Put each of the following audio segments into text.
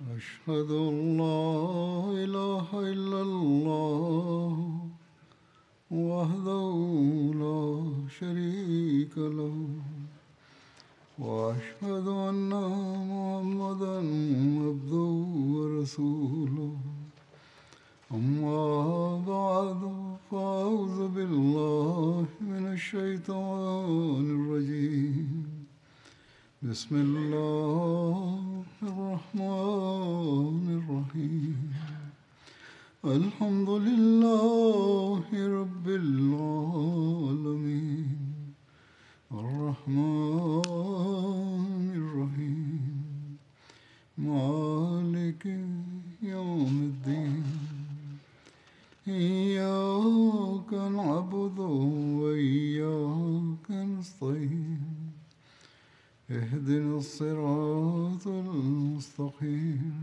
أشهد أن لا إله إلا الله وحده لا شريك له وأشهد أن محمدا عبده ورسوله أما بعد فأعوذ بالله من الشيطان الرجيم بسم الله الرحمن الرحيم الحمد لله رب العالمين الرحمن الرحيم مالك يوم الدين إياك نعبد وإياك نستعين اهدنا الصراط المستقيم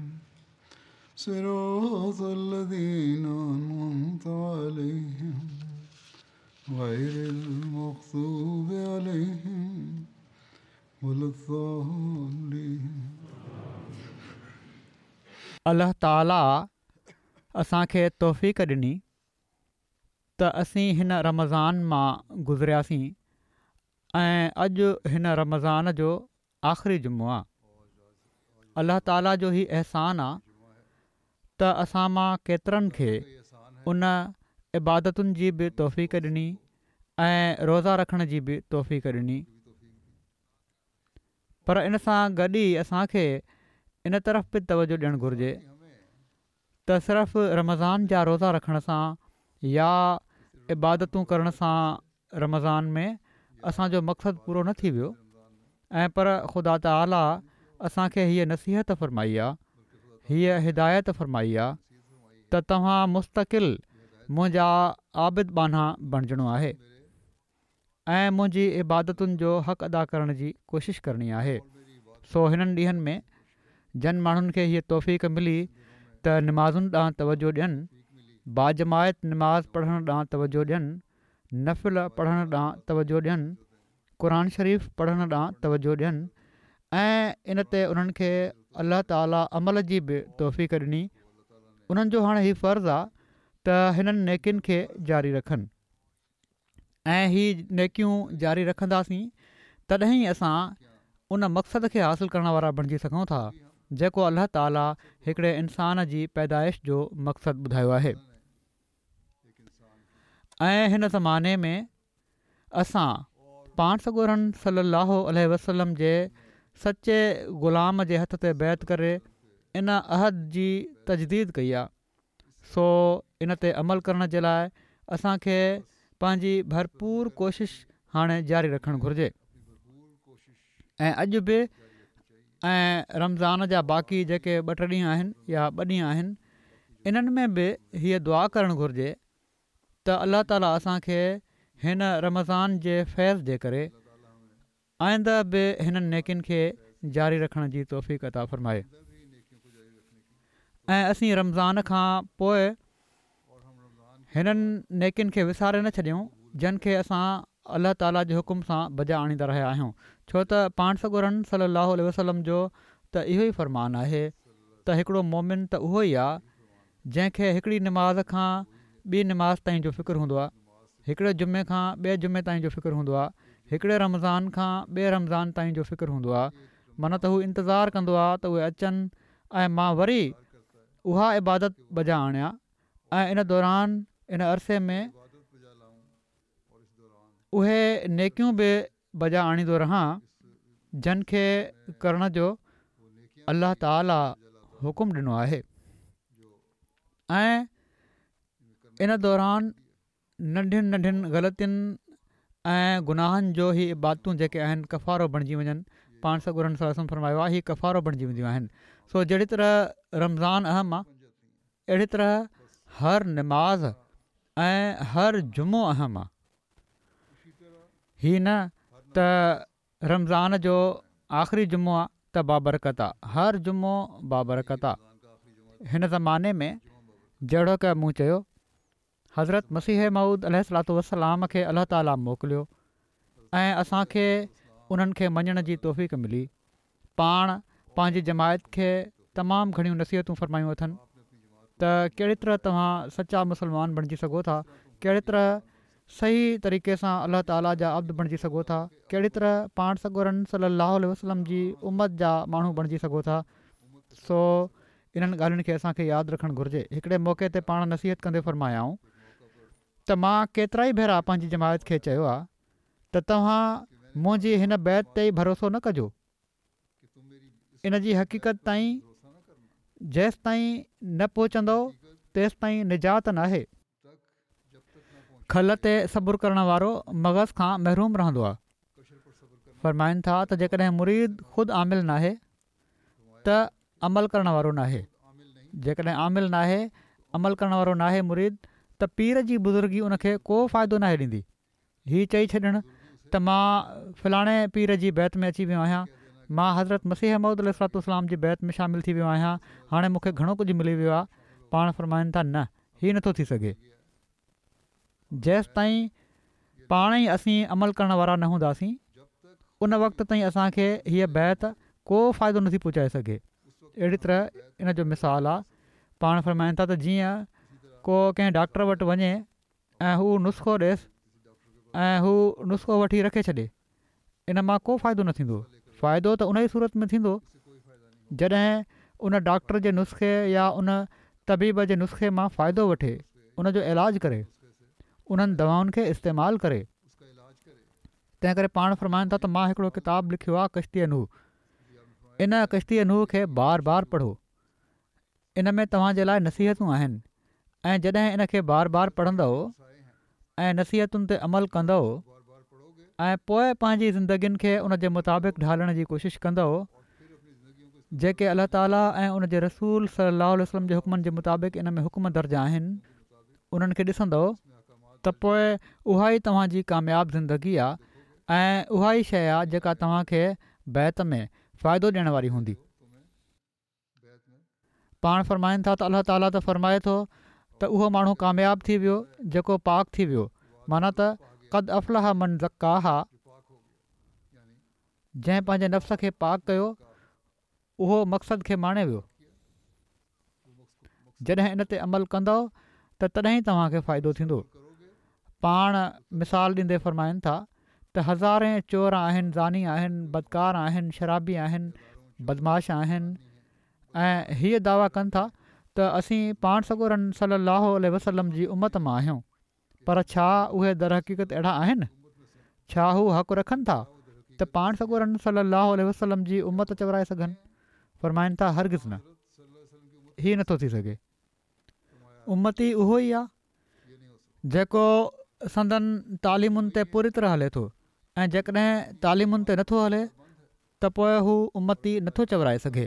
صراط الذين أنعمت عليهم غير المغضوب عليهم ولا الضالين. अल्लाह ताला असांखे तौफ़ीक़ ॾिनी त असीं हिन रमज़ान मां गुज़रियासीं ऐं अॼु हिन रमज़ान जो आख़िरी जुमो आहे. अल्लाह ताला जो ही अहसान आहे त असां मां केतिरनि खे उन इबादतुनि जी बि तौफ़ीक़ ॾिनी ऐं रोज़ा रखण जी बि तौफ़ीक़ ॾिनी. पर इन सां गॾु ई असांखे इन तरफ़ बि तवजो ॾियणु घुरिजे त सिर्फ़ु रमज़ान जा रोज़ा रखण सां या इबादतूं करण सां रमज़ान में असांजो मक़सदु पूरो न थी वियो ऐं पर ख़ुदा ताला असांखे हीअ नसीहत फ़रमाई आहे, हीअ हिदायत फ़रमाई आहे त तव्हां मुस्तक़िल मुंहिंजा आबिद बाना बणिजणो आहे ऐं मुंहिंजी इबादतुनि जो हक़ अदा करण जी कोशिशि करणी आहे. सो हिननि ॾींहंनि में जन माण्हुनि खे हीअ तौफ़ीक़ मिली त निमाज़ुनि ॾांहुं तवजो ॾियनि, बाजमायत निमाज़ पढ़ण ॾांहुं तवजो ॾियनि, नफ़िल पढ़ण ॾांहुं तवजो ॾियनि, क़ुर शरीफ़ पढ़ण ॾांहुं तवजो ॾियनि ऐं इन ते उन्हनि खे अल्लाह ताला अमल जी बि तौफ़ीक़ ॾिनी. उन्हनि जो हाणे हीउ फ़र्ज़ु आहे त हिननि नेकियुनि खे जारी रखनि ऐं हीअ नेकियूं जारी रखंदासीं तॾहिं असां उन मक़सद खे हासिलु करण वारा बणिजी सघूं था जेको अल्लाह ताला हिकिड़े इंसान जी पैदाइश जो मक़सदु ॿुधायो आहे. ऐं हिन ज़माने में असां पाण सॻोरन सल्लल्लाहु अलैहि वसल्लम जे सचे ग़ुलाम जे हथ ते बैत करे इन अहद जी तजदीद कई आहे. सो इन ते अमल करण जे लाइ असांखे पंहिंजी भरपूर कोशिशि हाणे जारी रखणु घुरिजे ऐं अॼु बि ऐं रमज़ान जा बाक़ी जेके 2-3 ॾींहं आहिनि या 2 ॾींहं आहिनि इन्हनि में बि हीअ दुआ करणु घुरिजे त अल्लाह ताला असांखे हिन रमज़ान जे फैज़ जे करे आईंदा बि हिननि नेकियुनि खे जारी रखण जी तौफ़ीक़ अता फ़रमाए ऐं असीं रमज़ान खां पोइ हिननि नेकियुनि खे विसारे न छॾियूं जिन खे असां अल्लाह ताला जे हुकुम सां बजा आणींदा रहिया आहियूं. छो त पाण सॻोरन सल्लल्लाहु अलैहि वसल्लम जो त इहो ई फ़रमान आहे त हिकिड़ो मोमिन त उहो ई आहे जंहिंखे हिकिड़ी निमाज़ खां ॿी निमाज़ ताईं जो फ़िक्रु हूंदो आहे, हिकिड़े जुमे खां ॿिए जुमे ताईं जो फ़िक्रु हूंदो आहे, हिकिड़े रमज़ान खां ॿिए रमज़ान ताईं जो फ़िक्रु हूंदो आहे. माना त हू इंतज़ारु कंदो आहे त उहे अचनि ऐं मां वरी उहा इबादत बजा आणियां ऐं इन दौरान इन अरसे में उहे नेकियूं बि बजा आणींदो रहां जिन खे करण जो अल्लाह ताला हुकुम ॾिनो आहे. ऐं इन दौरान नंढियुनि नंढियुनि ग़लतियुनि ऐं गुनाहनि जो ही इबादतूं जेके आहिनि कफ़ारो बणिजी वञनि. पाण सॻोरन सल्लल्लाहु अलैहि फरमायो आहे हीअ कफ़ारो बणिजी वेंदियूं आहिनि. सो जहिड़ी तरह रमज़ान अहम आहे अहिड़ी तरह हर निमाज़ ऐं हर जुमो अहम आहे. हीअ न त रमज़ान जो आख़िरी जुमो आहे त बाबरकत आहे, हर जुमो बाबरकत आहे. हिन ज़माने में जहिड़ो की मूं चयो हज़रत मसीह मऊद अलैहिस्सलातु वस्सलाम खे अल्लाह ताला मोकिलियो ऐं असांखे उन्हनि खे मञण जी तौफ़ीक़ मिली. पाण पंहिंजी जमायत खे तमामु घणियूं नसीहतूं फ़रमायूं अथनि त कहिड़ी तरह तव्हां सचा मुस्लमान बणिजी सघो था, कहिड़ी तरह सही तरीक़े सां अलाह ताला जा अब्द बणिजी सघो था, कहिड़ी तरह पाण सॻोरनि सल्लल्लाहु अलैहि वसल्लम जी उम्मत जा माण्हू बणिजी सघो था। सो इन्हनि ॻाल्हियुनि खे असांखे यादि रखणु घुरिजे। हिकिड़े मौक़े ते पाण नसीहत कंदे फ़रमायाऊं त मां केतिरा ई भेरा पंहिंजी जमायत खे चयो आहे त तव्हां मुंहिंजी हिन बैत ते ई भरोसो न कजो। इन जी हक़ीक़त ताईं जेसि ताईं न पहुचंदो तेसि ताईं निजात नाहे। खल ते सबुरु करण वारो मग़ज़ खां महरूम रहंदो आहे। फ़रमाइनि था त जेकॾहिं मुरीद ख़ुदि आमिल नाहे त अमल करण वारो नाहे, जेकॾहिं आमिल नाहे, अमल करण वारो नाहे मुरीद, त पीर जी बुज़ुर्गी उनखे को फ़ाइदो नाहे ॾींदी। हीअ चई छॾणु त मां फ़लाणे पीर जी बैत में अची वियो आहियां, मां हज़रत मसीह मऊद अलैहिस्सलाम जी बैत में शामिलु थी वियो आहियां, हाणे मूंखे घणो कुझु मिली वियो आहे। पाण फ़रमाइनि था न, हीअ नथो थी सघे। जेसि ताईं पाण ई असीं अमल करण वारा न हूंदासीं उन वक़्त ताईं असांखे हीअ बैत को फ़ाइदो नथी पहुचाए सघे। अहिड़ी तरह इन जो मिसाल आहे। पाण फ़रमाइनि था त जीअं को कंहिं डॉक्टर वटि वञे ऐं हू नुस्ख़ो ॾेसि ऐं हू नुस्ख़ो वठी रखे छॾे, इन मां को फ़ाइदो न थींदो। फ़ाइदो त उन ई सूरत में थींदो जॾहिं उन डॉक्टर जे नुस्ख़े या उन तबीब जे नुस्ख़े मां फ़ाइदो वठे, उन जो इलाजु करे, उन्हनि दवाउनि खे इस्तेमालु करे। तंहिं करे पाण फ़रमाइनि था त मां हिकिड़ो किताबु लिखियो आहे कश्ती नूह। इन कश्ती नूह खे बार बार पढ़ो। इन में तव्हांजे लाइ नसीहतूं आहिनि ऐं जॾहिं इन खे बार बार पढ़ंदव ऐं नसीहतुनि ते अमल कंदव ऐं पोइ पंहिंजी ज़िंदगियुनि खे उन जे मुताबिक़ ढालण जी कोशिशि कंदव, जेके अलाह ताला ऐं उन जे रसूल सल्लल्लाहु अलैहि वसल्लम जे हुकमनि जे मुताबिक़ इन में हुकुम दर्ज आहिनि, उन्हनि खे ॾिसंदव त पोइ उहा ई तव्हांजी कामयाबु ज़िंदगी आहे ऐं उहा ई शइ आहे जेका तव्हांखे बैत में फ़ाइदो ॾियण वारी हूंदी। पाण फ़रमाइनि था त अलाह ताला त फ़रमाए थो त उहो माण्हू कामयाबु थी वियो जेको पाक थी वियो, माना त क़द अफ़लाह मन ज़क्काहा, जंहिं पंहिंजे नफ़्स खे पाक कयो उहो मक़सद खे माणे वियो। जॾहिं इन ते अमल कंदव त तॾहिं तव्हांखे फ़ाइदो थींदो। पाण मिसाल ॾींदे फ़रमाइनि था त हज़ारे चोर आहिनि, ज़ानी आहिनि, बदकार आहिनि, शराबी आहिनि, बदमाश आहिनि ऐं हीअ दावा कनि था त असीं पाण सॻोरनि सल्लल्लाहु अलैहि वसल्लम जी उम्मत मां आहियूं। पर छा उहे दर हक़ीक़त अहिड़ा आहिनि? छा हू हक़ु रखनि था त पाण सॻोरनि सल्लल्लाहु अलैहि वसल्लम जी उम्मत चवराए सघनि? फ़रमाइनि था हरगिज़ न, हीअ नथो थी सघे। उम्मती उहो ई आहे जेको संदन तालीमुनि ते पूरी तरह हले थो, ऐं जेकॾहिं तालीमुनि ते नथो हले त पोइ हू उम्मती नथो चवराए सघे।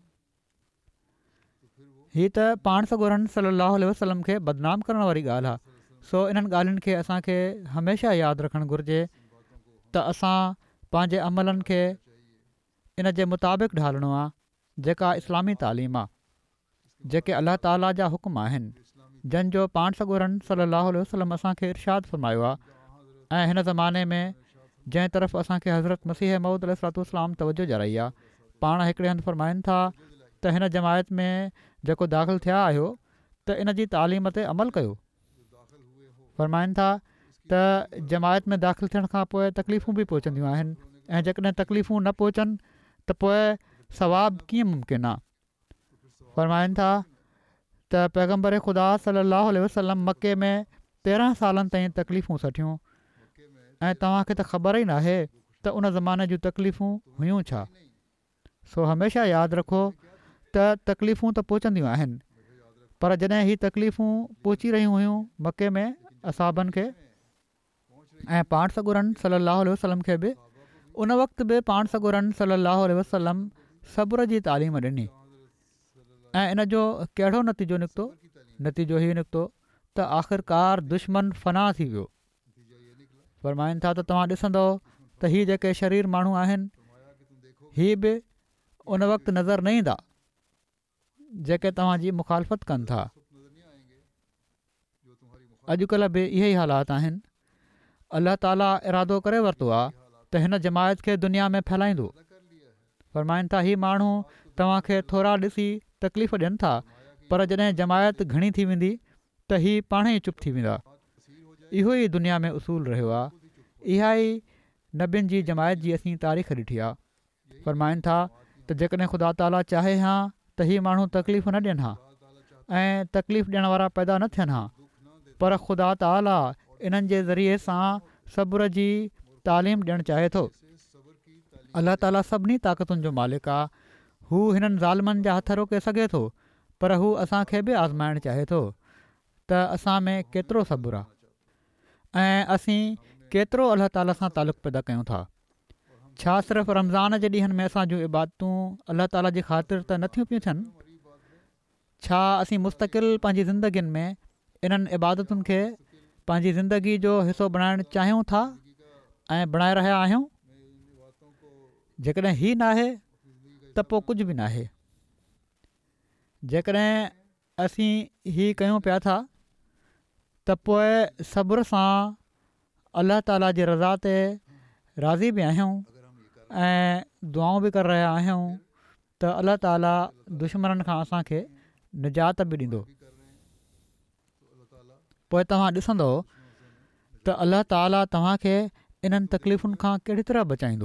हीअ त पाण सॻोरनि सल्लल्लाहु अलैहि वसल्लम खे बदनाम करण वारी ॻाल्हि आहे। सो इन्हनि ॻाल्हियुनि खे असांखे हमेशह यादि रखणु घुरिजे त असां पंहिंजे अमलनि खे इन जे मुताबिक़ ढालणो आहे जेका इस्लामी तालीम आहे, जेके अलाह ताला जा हुकुम आहिनि, जंहिंजो पाण सॻोरनि सल्लल्लाहु अलैहि वसल्लम असांखे इरशाद फ़रमायो आहे। ऐं हिन ज़माने में जंहिं तरफ़ असांखे हज़रत मसीह मऊद अलैहिस्सलाम तवजो ॾियाराई आहे, पाण हिकिड़े हंधि फ़रमाइनि था त हिन जमायत में जेको दाख़िल थिया आहियो त इन जी तालीम ते अमल कयो। फ़रमाइनि था त जमायत में दाख़िल थियण खां पोइ तकलीफ़ूं बि पहुचंदियूं आहिनि, ऐं जेकॾहिं तकलीफ़ूं न पहुचनि त पोइ सवाबु कीअं मुमकिन आहे। फ़रमाइनि था त पैगम्बर ख़ुदा सल्लल्लाहु अलैहि वसल्लम मके में 13 सालनि ताईं तकलीफ़ूं सठियूं, ऐं तव्हांखे त ख़बर ई नाहे त उन ज़माने जूं तकलीफ़ूं हुयूं छा। सो हमेशह यादि रखो त तकलीफ़ूं त पहुचंदियूं आहिनि, पर जॾहिं हीअ तकलीफ़ूं पहुची रहियूं हुयूं मके में असाबनि खे ऐं पाण सॻोरनि सल्लल्लाहु अलैहि वसल्लम खे बि, उन वक़्तु बि पाण सॻोरनि सल्लल्लाहु अलैहि वसल्लम सब्र जी तालीम ॾिनी। ऐं इन जो कहिड़ो नतीजो निकितो? नतीजो हीअ निकितो त आख़िरकार दुश्मन फ़ना थी वियो। फ़रमाइनि था त तव्हां ॾिसंदव त हीअ जेके शरीर माण्हू आहिनि, हीअ बि उन वक़्तु नज़र न ईंदा जेके तव्हांजी मुखालफ़त कनि था। अॼुकल्ह बि इहे ई हालात आहिनि। अलाह ताला इरादो करे वरितो आहे त हिन जमायत खे दुनिया में फैलाईंदो, फ़रमाइनि था ही माण्हू तव्हांखे थोरा ॾिसी तकलीफ़ ॾियनि था, पर जॾहिं जमायत घणी थी वेंदी त ही पाण ई चुप थी वेंदा। इहो ई दुनिया में उसूल रहियो आहे। इहा ई नबियुनि जी जमायत जी असीं तारीख़ ॾिठी आहे। फ़रमाइनि था त जेकॾहिं ख़ुदा ताला चाहे हा त ही माण्हू तकलीफ़ न ॾियनि हा ऐं तकलीफ़ ॾियण वारा पैदा न थियनि हा, पर ख़ुदा ताला इन्हनि जे ज़रिए सां सब्र जी तालीम ॾियणु चाहे थो। अलाह ताला सभिनी ताक़तुनि जो मालिक आहे। हू हिननि ज़ालिमनि जा हथ रोके सघे थो, पर हू असांखे बि आज़माइणु चाहे थो त असां में केतिरो सब्र आहे ऐं असीं केतिरो अलाह ताला सां तालुक़ु पैदा कयूं था। छा सिर्फ़ु रमज़ान जे ॾींहंनि में असां जूं इबादतूं अलाह ताला जी ख़ातिर त नथियूं पियूं थियनि? छा असीं मुस्तक़िल पंहिंजी ज़िंदगियुनि में इन्हनि इबादतुनि खे पंहिंजी ज़िंदगी जो हिसो बणाइणु चाहियूं था ऐं बणाए रहिया आहियूं? जेकॾहिं ही नाहे त पोइ कुझु बि नाहे। जेकॾहिं असीं ही कयूं पिया था त पोइ सब्र सां अलाह ताला जी रज़ा ते राज़ी बि आहियूं ऐं दुआऊं बि करे रहिया आहियूं त अलाह ताला दुश्मननि खां असांखे निजात बि ॾींदो। पोइ तव्हां ॾिसंदो त अलाह ताला तव्हांखे इन्हनि तकलीफ़ुनि खां कहिड़ी तरह बचाईंदो।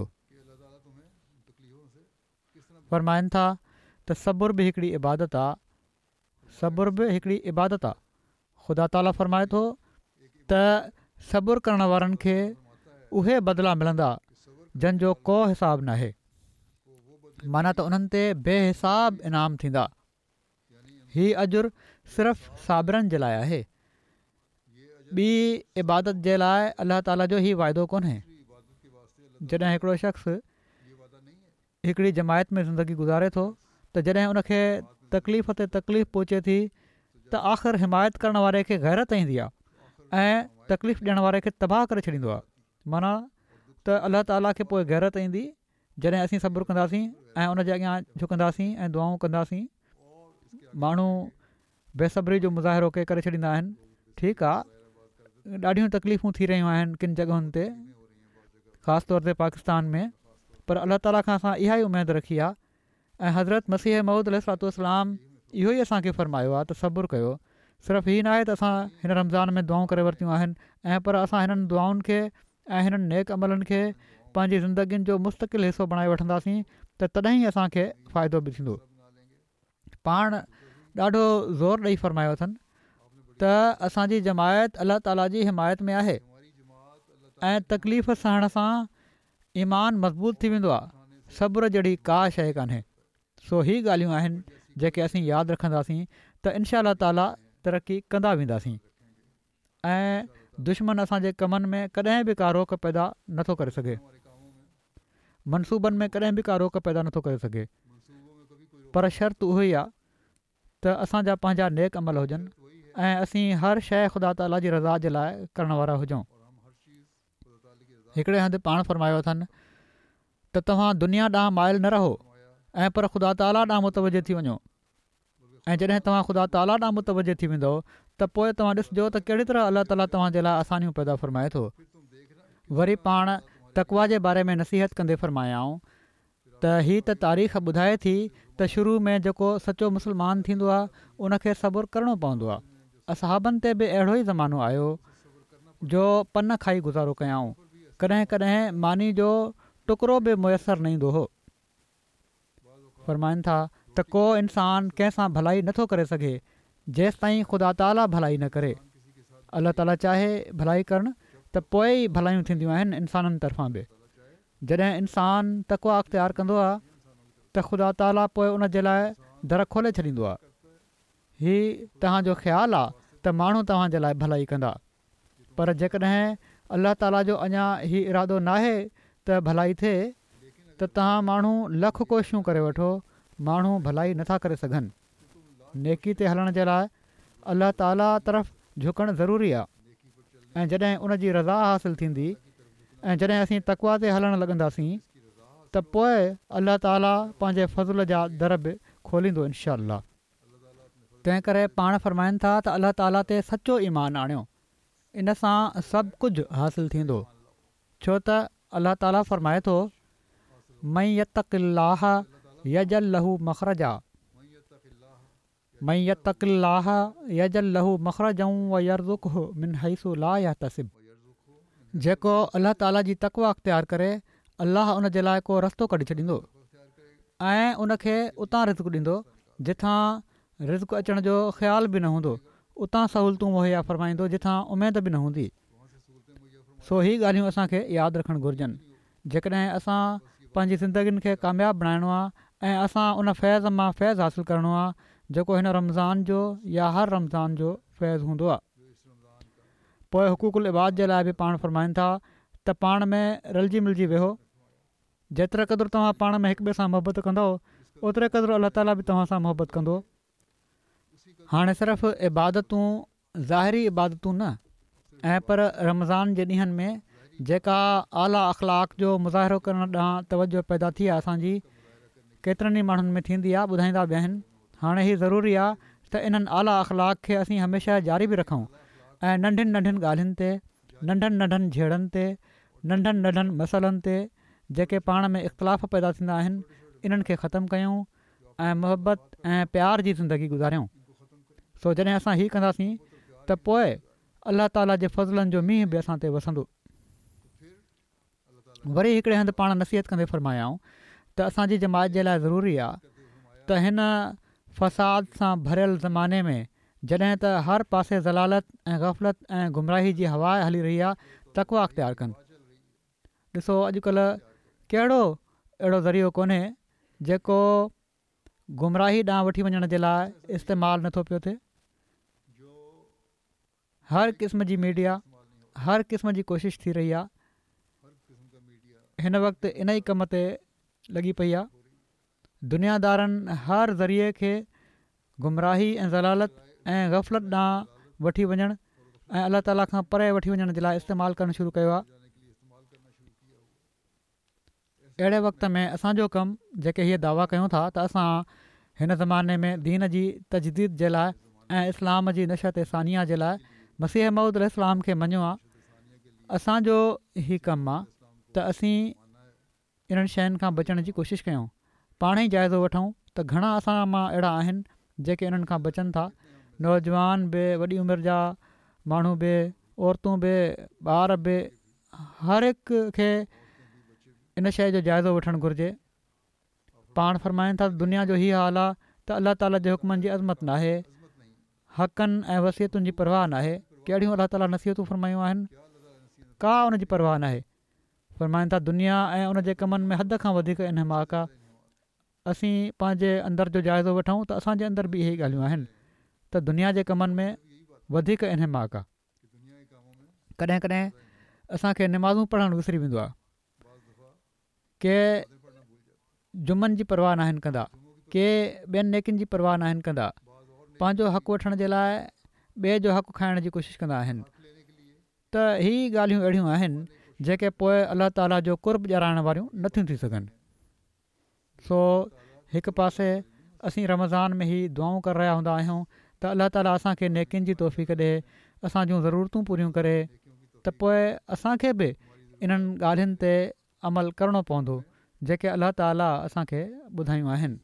फ़रमाइनि था त सब्र बि हिकिड़ी इबादत आहे। सब्र बि हिकिड़ी इबादत आहे। ख़ुदा ताला फ़रमाए थो त सब्र करण वारनि खे उहे बदिला मिलंदा जंहिंजो को हिसाब न आहे, माना त उन्हनि ते बेहिसाब इनाम थींदा। हीउ अजुर सिर्फ़ु साबिरनि जे लाइ आहे। ॿी इबादत जे लाइ अलाह ताला जो ही वाइदो कोन्हे। जॾहिं हिकिड़ो शख़्स हिकिड़ी जमायत में ज़िंदगी गुज़ारे थो त जॾहिं उनखे तकलीफ़ ते तकलीफ़ पहुचे थी त आख़िर हिमायत करण वारे खे गैरत ईंदी आहे ऐं तकलीफ़ ॾियण वारे खे तबाह करे छॾींदो आहे। माना त अलाह ताला खे पोइ गैरत ईंदी जॾहिं असीं सब्र कंदासीं ऐं उनजे अॻियां झुकंदासीं ऐं दुआऊं कंदासीं। माण्हू बेसब्री जो मुज़ाहिरो करे छॾींदा आहिनि। ठीकु आहे, ॾाढियूं तकलीफ़ूं थी रहियूं आहिनि किन जॻहियुनि ते, ख़ासि तौर ते पाकिस्तान में, पर अलाह ताला खां असां इहा ई उमेदु रखी आहे ऐं हज़रत मसीह मऊद अलैहिस्सलाम इहो ई असांखे फ़रमायो आहे त सब्र कयो। सिर्फ़ु हीअ न आहे त असां हिन रमज़ान में दुआऊं करे वरितियूं आहिनि ऐं पर असां हिननि दुआउनि खे ऐं हिननि नेक अमलनि खे पंहिंजी ज़िंदगियुनि जो मुस्तक़िल हिसो बणाए वठंदासीं त तॾहिं ई असांखे फ़ाइदो बि थींदो। पाण ॾाढो ज़ोर ॾेई फ़रमायो अथनि त असांजी जमायत अलाह ताला जी हिमायत में आहे ऐं तकलीफ़ सहण सां ईमान मज़बूत थी वेंदो आहे। सब्र जहिड़ी का शइ कान्हे। सो ही ॻाल्हियूं आहिनि जेके असीं यादि रखंदासीं त इनशा अल्लाह ताला तरक़ी कंदा वेंदासीं ऐं दुश्मन असांजे कमनि में कॾहिं बि का रोक पैदा नथो करे सघे, मनसूबनि में कॾहिं बि का रोक पैदा नथो करे सघे। पर शर्त उहो ई आहे त असांजा पंहिंजा नेक अमल हुजनि ऐं असीं हर शइ ख़ुदा ताला जी रज़ा जे लाइ करण वारा हुजूं। हिकिड़े हंधि पाण फ़रमायो अथनि त तव्हां दुनिया ॾांहुं माइल न रहो ऐं पर ख़ुदा ताला ॾांहुं मुतवजो थी वञो। ऐं जॾहिं तव्हां ख़ुदा ताला ॾांहुं मुतवजो थी वेंदो त पोइ तव्हां ॾिसिजो त कहिड़ी तरह अलाह ताला तव्हांजे लाइ आसानियूं पैदा फ़रमाए थो। वरी पाण तक़वा जे बारे में नसीहत कंदे फ़रमायाऊं त हीअ त तारीख़ ॿुधाए थी त शुरू में जेको सचो मुस्लमान थींदो आहे उनखे सब्र करिणो पवंदो आहे। असहाबनि ते बि अहिड़ो ई ज़मानो आयो जो पन खाई गुज़ारो कयाऊं। कॾहिं कॾहिं मानी जो टुकड़ो बि मुयसरु न ईंदो हो। फ़रमाइनि था त को इंसानु कंहिंसां भलाई नथो करे सघे जेसि ताईं ख़ुदा ताला भलाई न करे। अलाह ताला चाहे भलाई करणु त पोइ ई भलायूं थींदियूं आहिनि इंसाननि तरफ़ां बि। जॾहिं इंसानु तक़वा अख़्तियार कंदो आहे त ख़ुदा ताला पोइ उन जे लाइ दर खोले छॾींदो आहे। हीउ तव्हांजो ख़्यालु आहे त माण्हू तव्हांजे लाइ भलाई कंदा, पर जेकॾहिं अलाह ताला जो अञा हीउ इरादो नाहे त भलाई थिए त तव्हां माण्हू लख कोशिशूं करे वठो, माण्हू भलाई नथा करे सघनि। नेकी ते हलण जे लाइ अलाह ताला तरफ़ झुकणु ज़रूरी आहे ऐं जॾहिं उन जी रज़ा हासिलु थींदी ऐं जॾहिं असीं तक़वा ते हलणु लॻंदासीं त पोइ अलाह ताला पंहिंजे फज़ुल जा दर बि खोलींदो इनशा अल्लाह। तंहिं करे पाण फ़रमाइनि था त अलाह ताला ते सचो ईमान आणियो, इन सां सभु कुझु हासिलु थींदो। छो त अलाह ताला फ़रमाए थो मई यत्तक़िल्लाह यजल लहू मख़रजा मई यत्तक़िल्लाह यजल लहू मख़रजन व यरज़ुक़हु मिन हैसु ला यहतसिब। जेको अल्लाह ताला जी तक़वा अख़्तियार करे अल्लाह उन जे लाइ को रस्तो कढी छॾींदो ऐं उनखे उतां रिज़्क़ ॾींदो जिथां रिज़्क़ अचण जो ख़्याल बि न हूंदो, उतां सहूलतूं मुहैया फ़रमाईंदो जिथां उमेद बि न हूंदी। सो ही ॻाल्हियूं असांखे यादि रखणु घुरिजनि। जेकॾहिं असां पंहिंजी ज़िंदगीनि खे कामयाबु बणाइणो आहे ऐं असां उन फैज़ मां फैज़ हासिलु करिणो आहे जेको हिन रमज़ान जो या हर रमज़ान जो फैज़ हूंदो आहे। पोइ हुक़ूक़ुल इबाद जे लाइ बि पाण फ़रमाइनि था त पाण में रलिजी मिलिजी वेहो। जेतिरे क़दुरु तव्हां पाण में हिक ॿिए सां मुहबत कंदो ओतिरे क़दुरु अल्लाह ताला बि तव्हां सां मुहबत कंदो। हाणे सिर्फ़ु इबादतूं ज़ाहिरी इबादतूं न ऐं पर रमज़ान जे ॾींहंनि में जेका आला अख़लाक जो मुज़ाहिरो करण ॾांहुं तवजो पैदा थी आहे असांजी केतिरनि ई माण्हुनि में थींदी आहे, ॿुधाईंदा बि आहिनि। हाणे हीअ ज़रूरी आहे त इन्हनि आला अख़लाक खे असीं हमेशह जारी बि रखूं ऐं नंढियुनि नंढियुनि ॻाल्हियुनि ते, नंढनि नंढनि झेड़नि ते, नंढनि नंढनि मसइलनि ते जेके पाण में इख़्तिलाफ़ पैदा थींदा आहिनि इन्हनि खे ख़तमु कयूं ऐं मुहबत ऐं प्यार जी ज़िंदगी गुज़ारियूं। सो जॾहिं असां हीअ कंदासीं त पोइ अल्लाह ताला जे फज़लनि जो मींहुं बि असां ते वसंदो। वरी हिकिड़े हंधि पाण नसीहत कंदे फ़रमायाऊं त असांजी जमात जे लाइ ज़रूरी आहे त हिन फ़साद सां भरियल ज़माने में जॾहिं त हर पासे ज़लालत ऐं ग़फ़लत ऐं गुमराही जी हवा हली रही आहे, तक़वा अख़्तियार कनि। ॾिसो अॼुकल्ह कहिड़ो अहिड़ो ज़रियो कोन्हे जेको गुमराही ॾांहुं वठी वञण जे लाइ इस्तेमालु नथो पियो थिए। हर क़िस्म जी मीडिया, हर क़िस्म जी कोशिशि थी रही आहे। हिन वक़्तु इन ई कम ते लॻी पई आहे। दुनियादारनि हर ज़रिए खे गुमराही ऐं ज़लालत ऐं ग़फ़लत ॾांहुं वठी वञणु ऐं अल्लाह ताला खां परे वठी वञण जे लाइ इस्तेमालु करणु शुरू कयो आहे। अहिड़े वक़्त में असांजो कमु जेके हीअ दावा कयूं था त असां हिन ज़माने में दीन जी तजदीद जे लाइ ऐं इस्लाम जी नशत सानिया जे लाइ मसीह मऊद इस्लाम खे मञियो आहे, असांजो ही कमु आहे त असीं इन्हनि शयुनि खां बचण जी कोशिशि कयूं। पाण ई जाइज़ो वठूं त घणा असां मां अहिड़ा आहिनि जेके इन्हनि खां बचनि था। नौजवान बि, वॾी उमिरि जा माण्हू बि, औरतूं बि, ॿार बि, हर हिकु खे इन शइ जो जाइज़ो वठणु घुरिजे। पाण फ़रमाइनि था दुनिया जो हीअ हाल आहे त अल्लाह ताला जे हुकमनि जी अज़मत नाहे, हक़नि ऐं वसियतुनि जी परवाह नाहे। कहिड़ियूं अल्लाह ताला नसीहतूं फ़रमायूं आहिनि, का उन जी परवाह नाहे। फ़रमाइनि था दुनिया ऐं उन जे कमनि में हद खां वधीक इनहमाक आहे। असीं पंहिंजे अंदरि जो जाइज़ो वठूं त असांजे अंदरि बि इहे ई ॻाल्हियूं आहिनि त दुनिया जे कमनि में वधीक इनहमाक आहे। कॾहिं कॾहिं असांखे निमाज़ूं पढ़णु विसरी वेंदो आहे। के जुमनि जी परवाह न आहिनि कंदा, के ॿियनि नेकियुनि जी परवाह न आहिनि कंदा, पंहिंजो हक़ु वठण जे लाइ ॿिए जो हक़ु खाइण जी कोशिशि कंदा आहिनि। त ही ॻाल्हियूं अहिड़ियूं आहिनि जेके पोइ अल्लाह ताला जो कुर्ब ॼाणाइण वारियूं नथियूं थी सघनि। सो हिकु पासे असीं रमज़ान में ई दुआऊं करे रहिया हूंदा आहियूं त अल्लाह ताला असांखे नेकियुनि जी तौफ़ीक़ ॾिए, असांजूं ज़रूरतूं पूरियूं करे, त पोइ असांखे बि इन्हनि ॻाल्हियुनि ते अमल करिणो पवंदो जेके अल्लाह ताला असांखे ॿुधायूं आहिनि।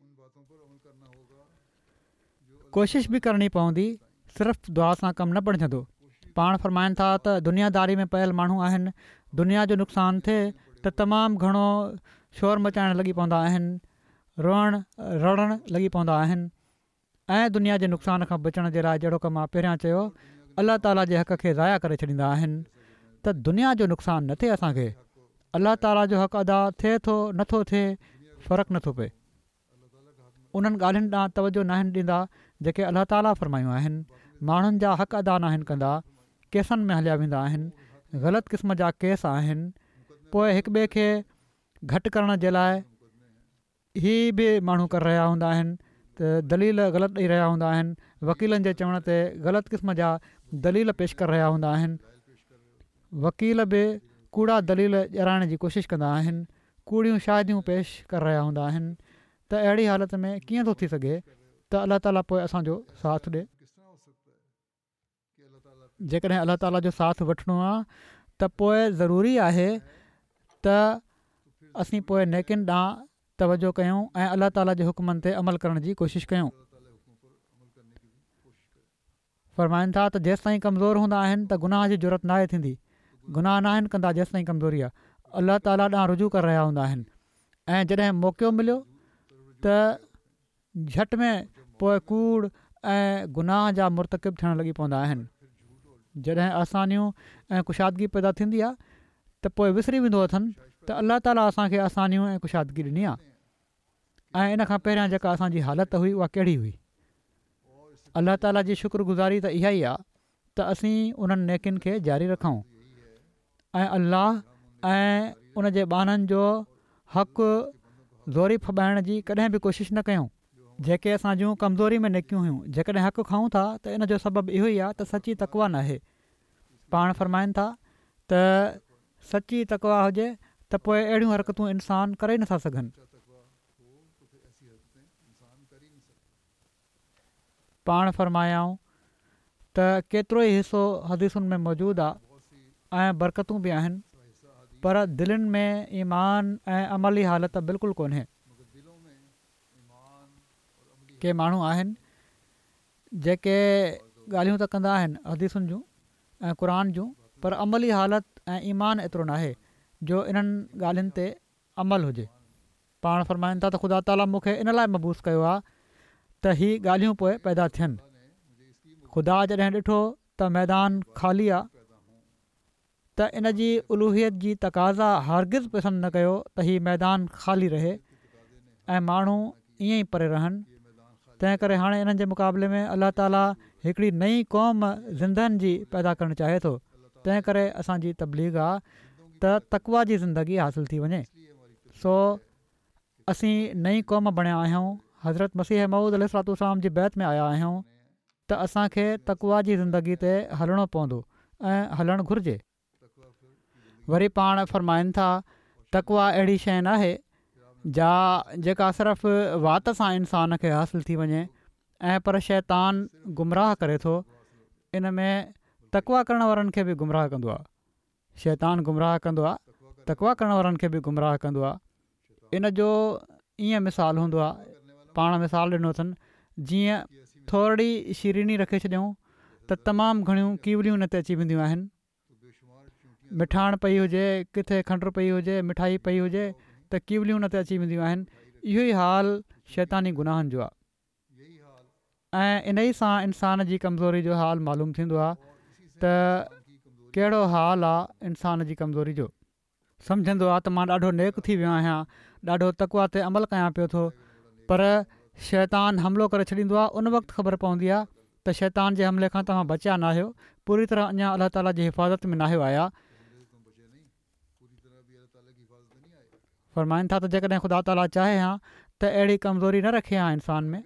कोशिशि बि करणी पवंदी, सिर्फ़ु दुआ सां कमु न बणिजंदो। पाण फ़रमाइनि था त दुनियादारी में पयल माण्हू आहिनि, दुनिया जो नुक़सानु थिए त तमामु घणो शोर मचाइण लॻी पवंदा आहिनि, रोअणु रड़णु लॻी पवंदा आहिनि ऐं दुनिया जे नुक़सान खां बचण जे लाइ जहिड़ो कमु मां पहिरियां चयो अल्लाह ताला जे हक़ खे ज़ाया करे छॾींदा आहिनि त दुनिया जो नुक़सानु न थिए असांखे। अल्लाह ताला जो हक़ अदा थिए थो नथो थिए फ़र्क़ु नथो पए। उन्हनि ॻाल्हियुनि ॾांहुं तवजो न आहिनि ॾींदा जेके अल्लाह ताला फ़रमायूं आहिनि। माण्हुनि जा हक़ अदा न आहिनि कंदा, केसनि में हलिया वेंदा आहिनि, ग़लति क़िस्म जा केस आहिनि। पोइ हिक ॿिए खे घटि करण जे लाइ ही बि माण्हू करे रहिया हूंदा आहिनि त दलील ग़लति ॾेई रहिया हूंदा आहिनि, वकीलनि जे चवण ते ग़लति क़िस्म जा दलील पेश करे रहिया हूंदा आहिनि। वकील बि कूड़ा दलील ॼाणाइण जी कोशिशि कंदा आहिनि, कूड़ियूं शाहिदियूं पेश करे रहिया हूंदा आहिनि। त अहिड़ी हालति में कीअं थो थी सघे त अल्लाह ताला पोइ असांजो साथ ॾिए। जेकॾहिं अल्लाह ताला जो साथ वठिणो आहे त पोइ ज़रूरी आहे त असीं पोइ नेकिन ॾांहुं तवजो कयूं ऐं अलाह ताला जे हुकमनि ते अमल करण जी कोशिशि कयूं। फ़रमाइनि था त जेसि ताईं कमज़ोर हूंदा आहिनि त गुनाह जी ज़रूरत नाहे थींदी, गुनाह न आहिनि कंदा जेसि ताईं कमज़ोरी आहे। अलाह ताला ॾांहुं रुजू करे रहिया हूंदा आहिनि ऐं जॾहिं मौक़ो मिलियो त झटि में पोइ कूड़ ऐं गुनाह जा मुर्तकिब थियणु लॻी पवंदा आहिनि। जॾहिं आसानियूं ऐं कुशादगी पैदा थींदी आहे त पोइ विसरी वेंदो अथनि त अलाह ताला असांखे आसानियूं ऐं कुशादगी ॾिनी आहे ऐं इन खां पहिरियां जेका असांजी हालति हुई उहा कहिड़ी हुई। अलाह ताला जी शुक्रगुज़ारी त इहा ई आहे त असीं उन्हनि नेकिन खे जारी रखूं ऐं अलाह ऐं उन जे ॿाननि जो हक़ु ज़ोरी फॿाइण जी कॾहिं बि कोशिशि न कयूं। जेके असां जूं कमज़ोरी में नेकियूं हुयूं जेकॾहिं हक़ु खाऊं था त इन जो सबबु इहो ई आहे त सची तकवा न आहे। पाण फ़रमाइनि था त सची तकवा हुजे त पोइ अहिड़ियूं हरकतूं इंसान करे नथा सघनि। पाण फ़रमायाऊं त केतिरो ई हिसो हदीसुनि में मौजूदु आहे ऐं बरकतूं बि आहिनि, पर दिलनि में ईमान ऐं अमली हालति बिल्कुलु कोन्हे। के माण्हू आहिनि जेके ॻाल्हियूं त कंदा आहिनि हदीसुनि जूं ऐं क़ुर जूं, पर अमली हालति ऐं ईमान एतिरो नाहे जो इन्हनि ॻाल्हियुनि ते अमल हुजे। पाण फ़रमाइनि था त ख़ुदा ताला मूंखे इन लाइ मबूस कयो आहे त ही ॻाल्हियूं पोइ पैदा थियनि। ख़ुदा जॾहिं ॾिठो त मैदान ख़ाली आहे त इन जी उलूहियत जी तक़ाज़ा हरगिज़ पसंदि न कयो त हीउ मैदान ख़ाली रहे ऐं माण्हू ईअं ई परे रहनि। तंहिं करे हाणे इन्हनि जे मुक़ाबले में अलाह ताला हिकिड़ी नई क़ौम ज़िंदहनि जी पैदा करणु चाहे थो। तंहिं करे असांजी तबलीग आहे त तक़वा जी ज़िंदगी हासिलु थी वञे। सो असीं नई क़ौम बणिया आहियूं, हज़रत मसीह मऊद अलैहिस्सलाम जी बैत में आया आहियूं त असांखे तक़वा जी ज़िंदगी ते हलणो पवंदो ऐं हलणु घुरिजे। वरी पाण फ़रमाइनि था तक़वा अहिड़ी शइ न आहे जेका सिर्फ़ु वात सां इंसान खे हासिलु थी वञे ऐं पर शैतान गुमराह करे थो। इन में तक़वा करण वारनि खे बि गुमराह कंदो आहे, शैतान गुमराह कंदो आहे, तक़वा करण वारनि खे बि गुमराह कंदो आहे। इन जो ईअं मिसाल हूंदो आहे, पाण मिसाल ॾिनो अथनि जीअं थोरी शीरीनी रखे छॾियऊं त तमामु घणियूं कीवलियूं हुन ते अची वेंदियूं आहिनि। मिठाण पई हुजे, किथे खंडु पई हुजे, मिठाई पई हुजे त कीवलियूं हुन ते अची वेंदियूं आहिनि। इहो ई हाल शैतानी गुनाहनि जो आहे ऐं इन ई सां इंसान जी कमज़ोरी जो हाल मालूम थींदो आहे त कहिड़ो हाल आहे इंसान जी कमज़ोरी जो। सम्झंदो आहे त मां ॾाढो नेक थी वियो आहियां, ॾाढो तक़वा ते अमल कयां पियो थो, पर शैतान हमिलो करे छॾींदो आहे। उन वक़्तु ख़बर पवंदी आहे त शैतान जे हमले खां तव्हां बचिया न आहियो, पूरी तरह अञा अलाह ताला जी हिफ़ाज़त में न आहियो आया। फ़रमाइनि था त जेकॾहिं ख़ुदा ताला चाहे हा त अहिड़ी कमज़ोरी न रखे हा इंसान में।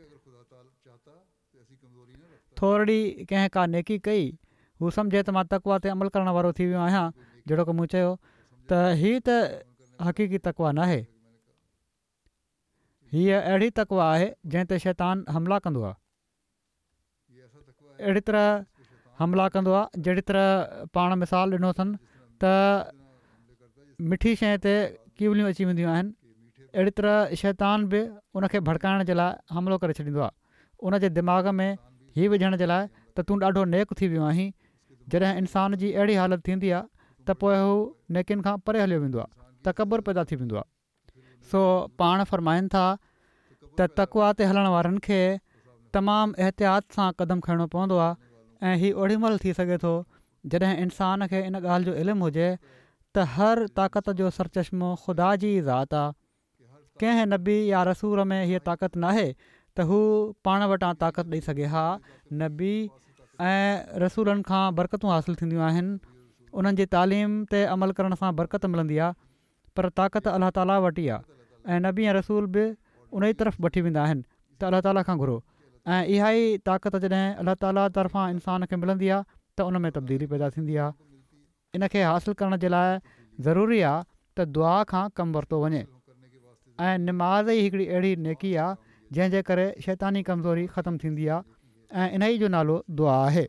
थोरी कंहिं का नेकी कई, हू सम्झे त मां तक़वा ते अमल करण वारो थी वियो आहियां, जहिड़ो की मूं चयो त हीअ त हक़ीक़ी तक़वा न आहे। हीअ अहिड़ी तक़वा आहे जंहिं ते शैतान हमला कंदो आहे। अहिड़ी तरह हमला कंदो आहे जहिड़ी तरह पाण मिसाल ॾिनो अथनि त मिठी शइ ते कीवलियूं अची वेंदियूं आहिनि। अहिड़ी तरह शैतान बि उनखे भड़काइण जे लाइ हमिलो करे छॾींदो आहे, उनजे दिमाग़ में हीअ विझण जे लाइ त तूं ॾाढो नेक थी वियो आहीं। जॾहिं इंसान जी अहिड़ी हालति थींदी आहे त पोइ हू नेकिन खां परे हलियो वेंदो आहे, तकबर पैदा थी वेंदो आहे। सो पाण फ़रमाइनि था त तक़वा ते हलण वारनि खे तमामु एहतियात सां क़दम खणणो पवंदो आहे ऐं हीअ ओॾी महिल थी सघे थो जॾहिं इंसान खे इन ॻाल्हि जो इल्मु हुजे त हर ताक़त जो सरचश्मो ख़ुदा जी ज़ात आहे। कंहिं नबी या रसूल में हीअ ताक़त नाहे त हू पाण वटां ताक़त ॾेई सघे। हा, नबी ऐं रसूलनि खां बरकतूं हासिलु थींदियूं आहिनि, उन्हनि जी तालीम ते अमल करण सां बरकत मिलंदी आहे, पर ताक़त अलाह ताला वटि ई आहे ऐं नबी ऐं रसूल बि उन ई तरफ़ वठी वेंदा आहिनि त अलाह ताला खां घुरो ऐं इहा ई ताक़त जॾहिं अलाह ताला तरफ़ां इंसान खे मिलंदी आहे त उन में तब्दीली पैदा थींदी आहे। इन खे हासिलु करण जे लाइ ज़रूरी आहे त दुआ खां कमु वरितो वञे ऐं निमाज़ ई हिकिड़ी अहिड़ी नेकी आहे जंहिंजे करे शैतानी कमज़ोरी ख़तमु थींदी आहे ऐं इन ई जो नालो दुआ आहे।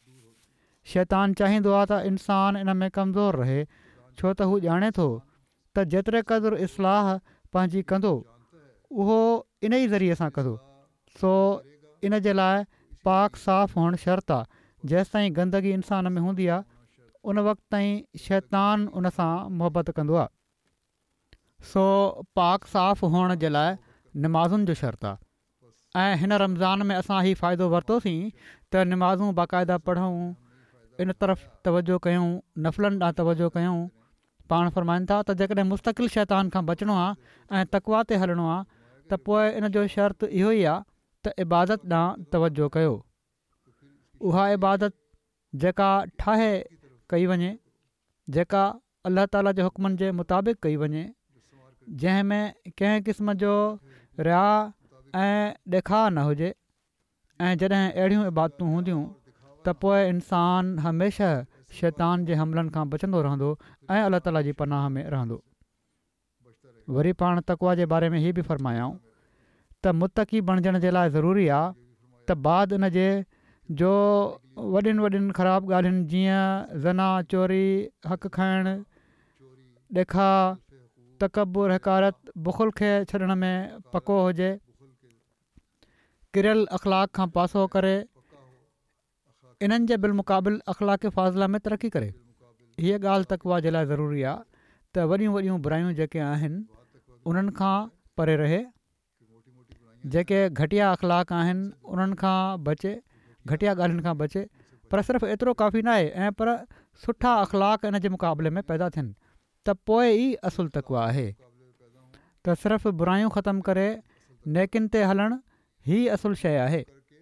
शैतान चाहींदो आहे त इंसानु इन में कमज़ोर रहे, छो त हू ॼाणे थो त जेतिरे क़दुरु इस्लाह पंहिंजी कंदो उहो इन ई ज़रिए सां कंदो। सो इन जे लाइ पाक साफ़ हुअणु शर्त आहे। जेसि ताईं गंदगी इंसान में हूंदी आहे उन वक़्तु ताईं शैतान उन सां मुहबत कंदो आहे। सो पाक साफ़ हुअण जे लाइ निमाज़ुनि जो शर्त आहे। ऐं हिन रमज़ान में असां हीउ फ़ाइदो वरितोसीं त निमाज़ूं बाक़ाइदा पढ़ूं, इन तरफ़ तवजो कयूं, नफ़लनि ॾांहुं तवजो कयूं। पाण फ़रमाइनि था त जेकॾहिं मुस्तक़िल शैतान खां बचिणो आहे ऐं तक़वा ते हलणो आहे त पोइ इन जो शर्त इहो ई आहे त इबादत ॾांहुं तवजो कयो। उहा इबादत जेका ठाहे कई वञे, जेका अलाह ताला जे हुकमनि जे मुताबिक़ कई वञे, जंहिंमें कंहिं क़िस्म जो रिया ऐं ॾेखार न हुजे। ऐं जॾहिं अहिड़ियूं इबादतूं हूंदियूं त पोइ इंसान हमेशह शैतान जे हमलनि खां बचंदो रहंदो ऐं अलाह ताला जी पनाह में रहंदो। वरी पाण तक़वा जे बारे में हीअ बि फ़रमायाऊं त मुतक़ी बणजण जे लाइ ज़रूरी आहे त बाद इन जे जो वॾियुनि वॾियुनि ख़राब ॻाल्हियुनि जीअं ज़ना, चोरी, हक़ खाइणु, ॾेखा, तकबुर, हकारत, बुख़ुल खे छॾण में पको हुजे, किरियल अख़लाक खां पासो करे इन्हनि जे बिलमुक़ाबिल अख़लाक़ फ़ाज़िला में तरक़ी करे। हीअ ॻाल्हि तक़वा जे लाइ ज़रूरी आहे त वॾियूं वॾियूं बुरायूं जेके आहिनि उन्हनि खां परे रहे, जेके घटिया अख़लाक आहिनि उन्हनि खां बचे, घटिया ॻाल्हियुनि खां बचे। पर सिर्फ़ु एतिरो काफ़ी न आहे, ऐं पर सुठा अख़लाक इन जे मुक़ाबले में पैदा थियनि त पोइ ई असुलु तक़वा आहे। त सिर्फ़ु बुरायूं ख़तमु करे नेकिन ते हलणु ही असुलु शइ आहे।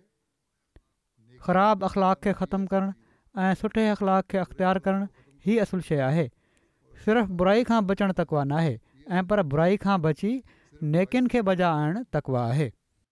ख़राब अख़लाक खे ख़तमु करणु ऐं सुठे अख़लाक खे अख़्तियार करणु ही असुलु शइ आहे। सिर्फ़ु बुराई खां बचणु तक़वा न आहे, ऐं पर बुराई खां बची नेकिन खे बजा आणणु तक़वा आहे।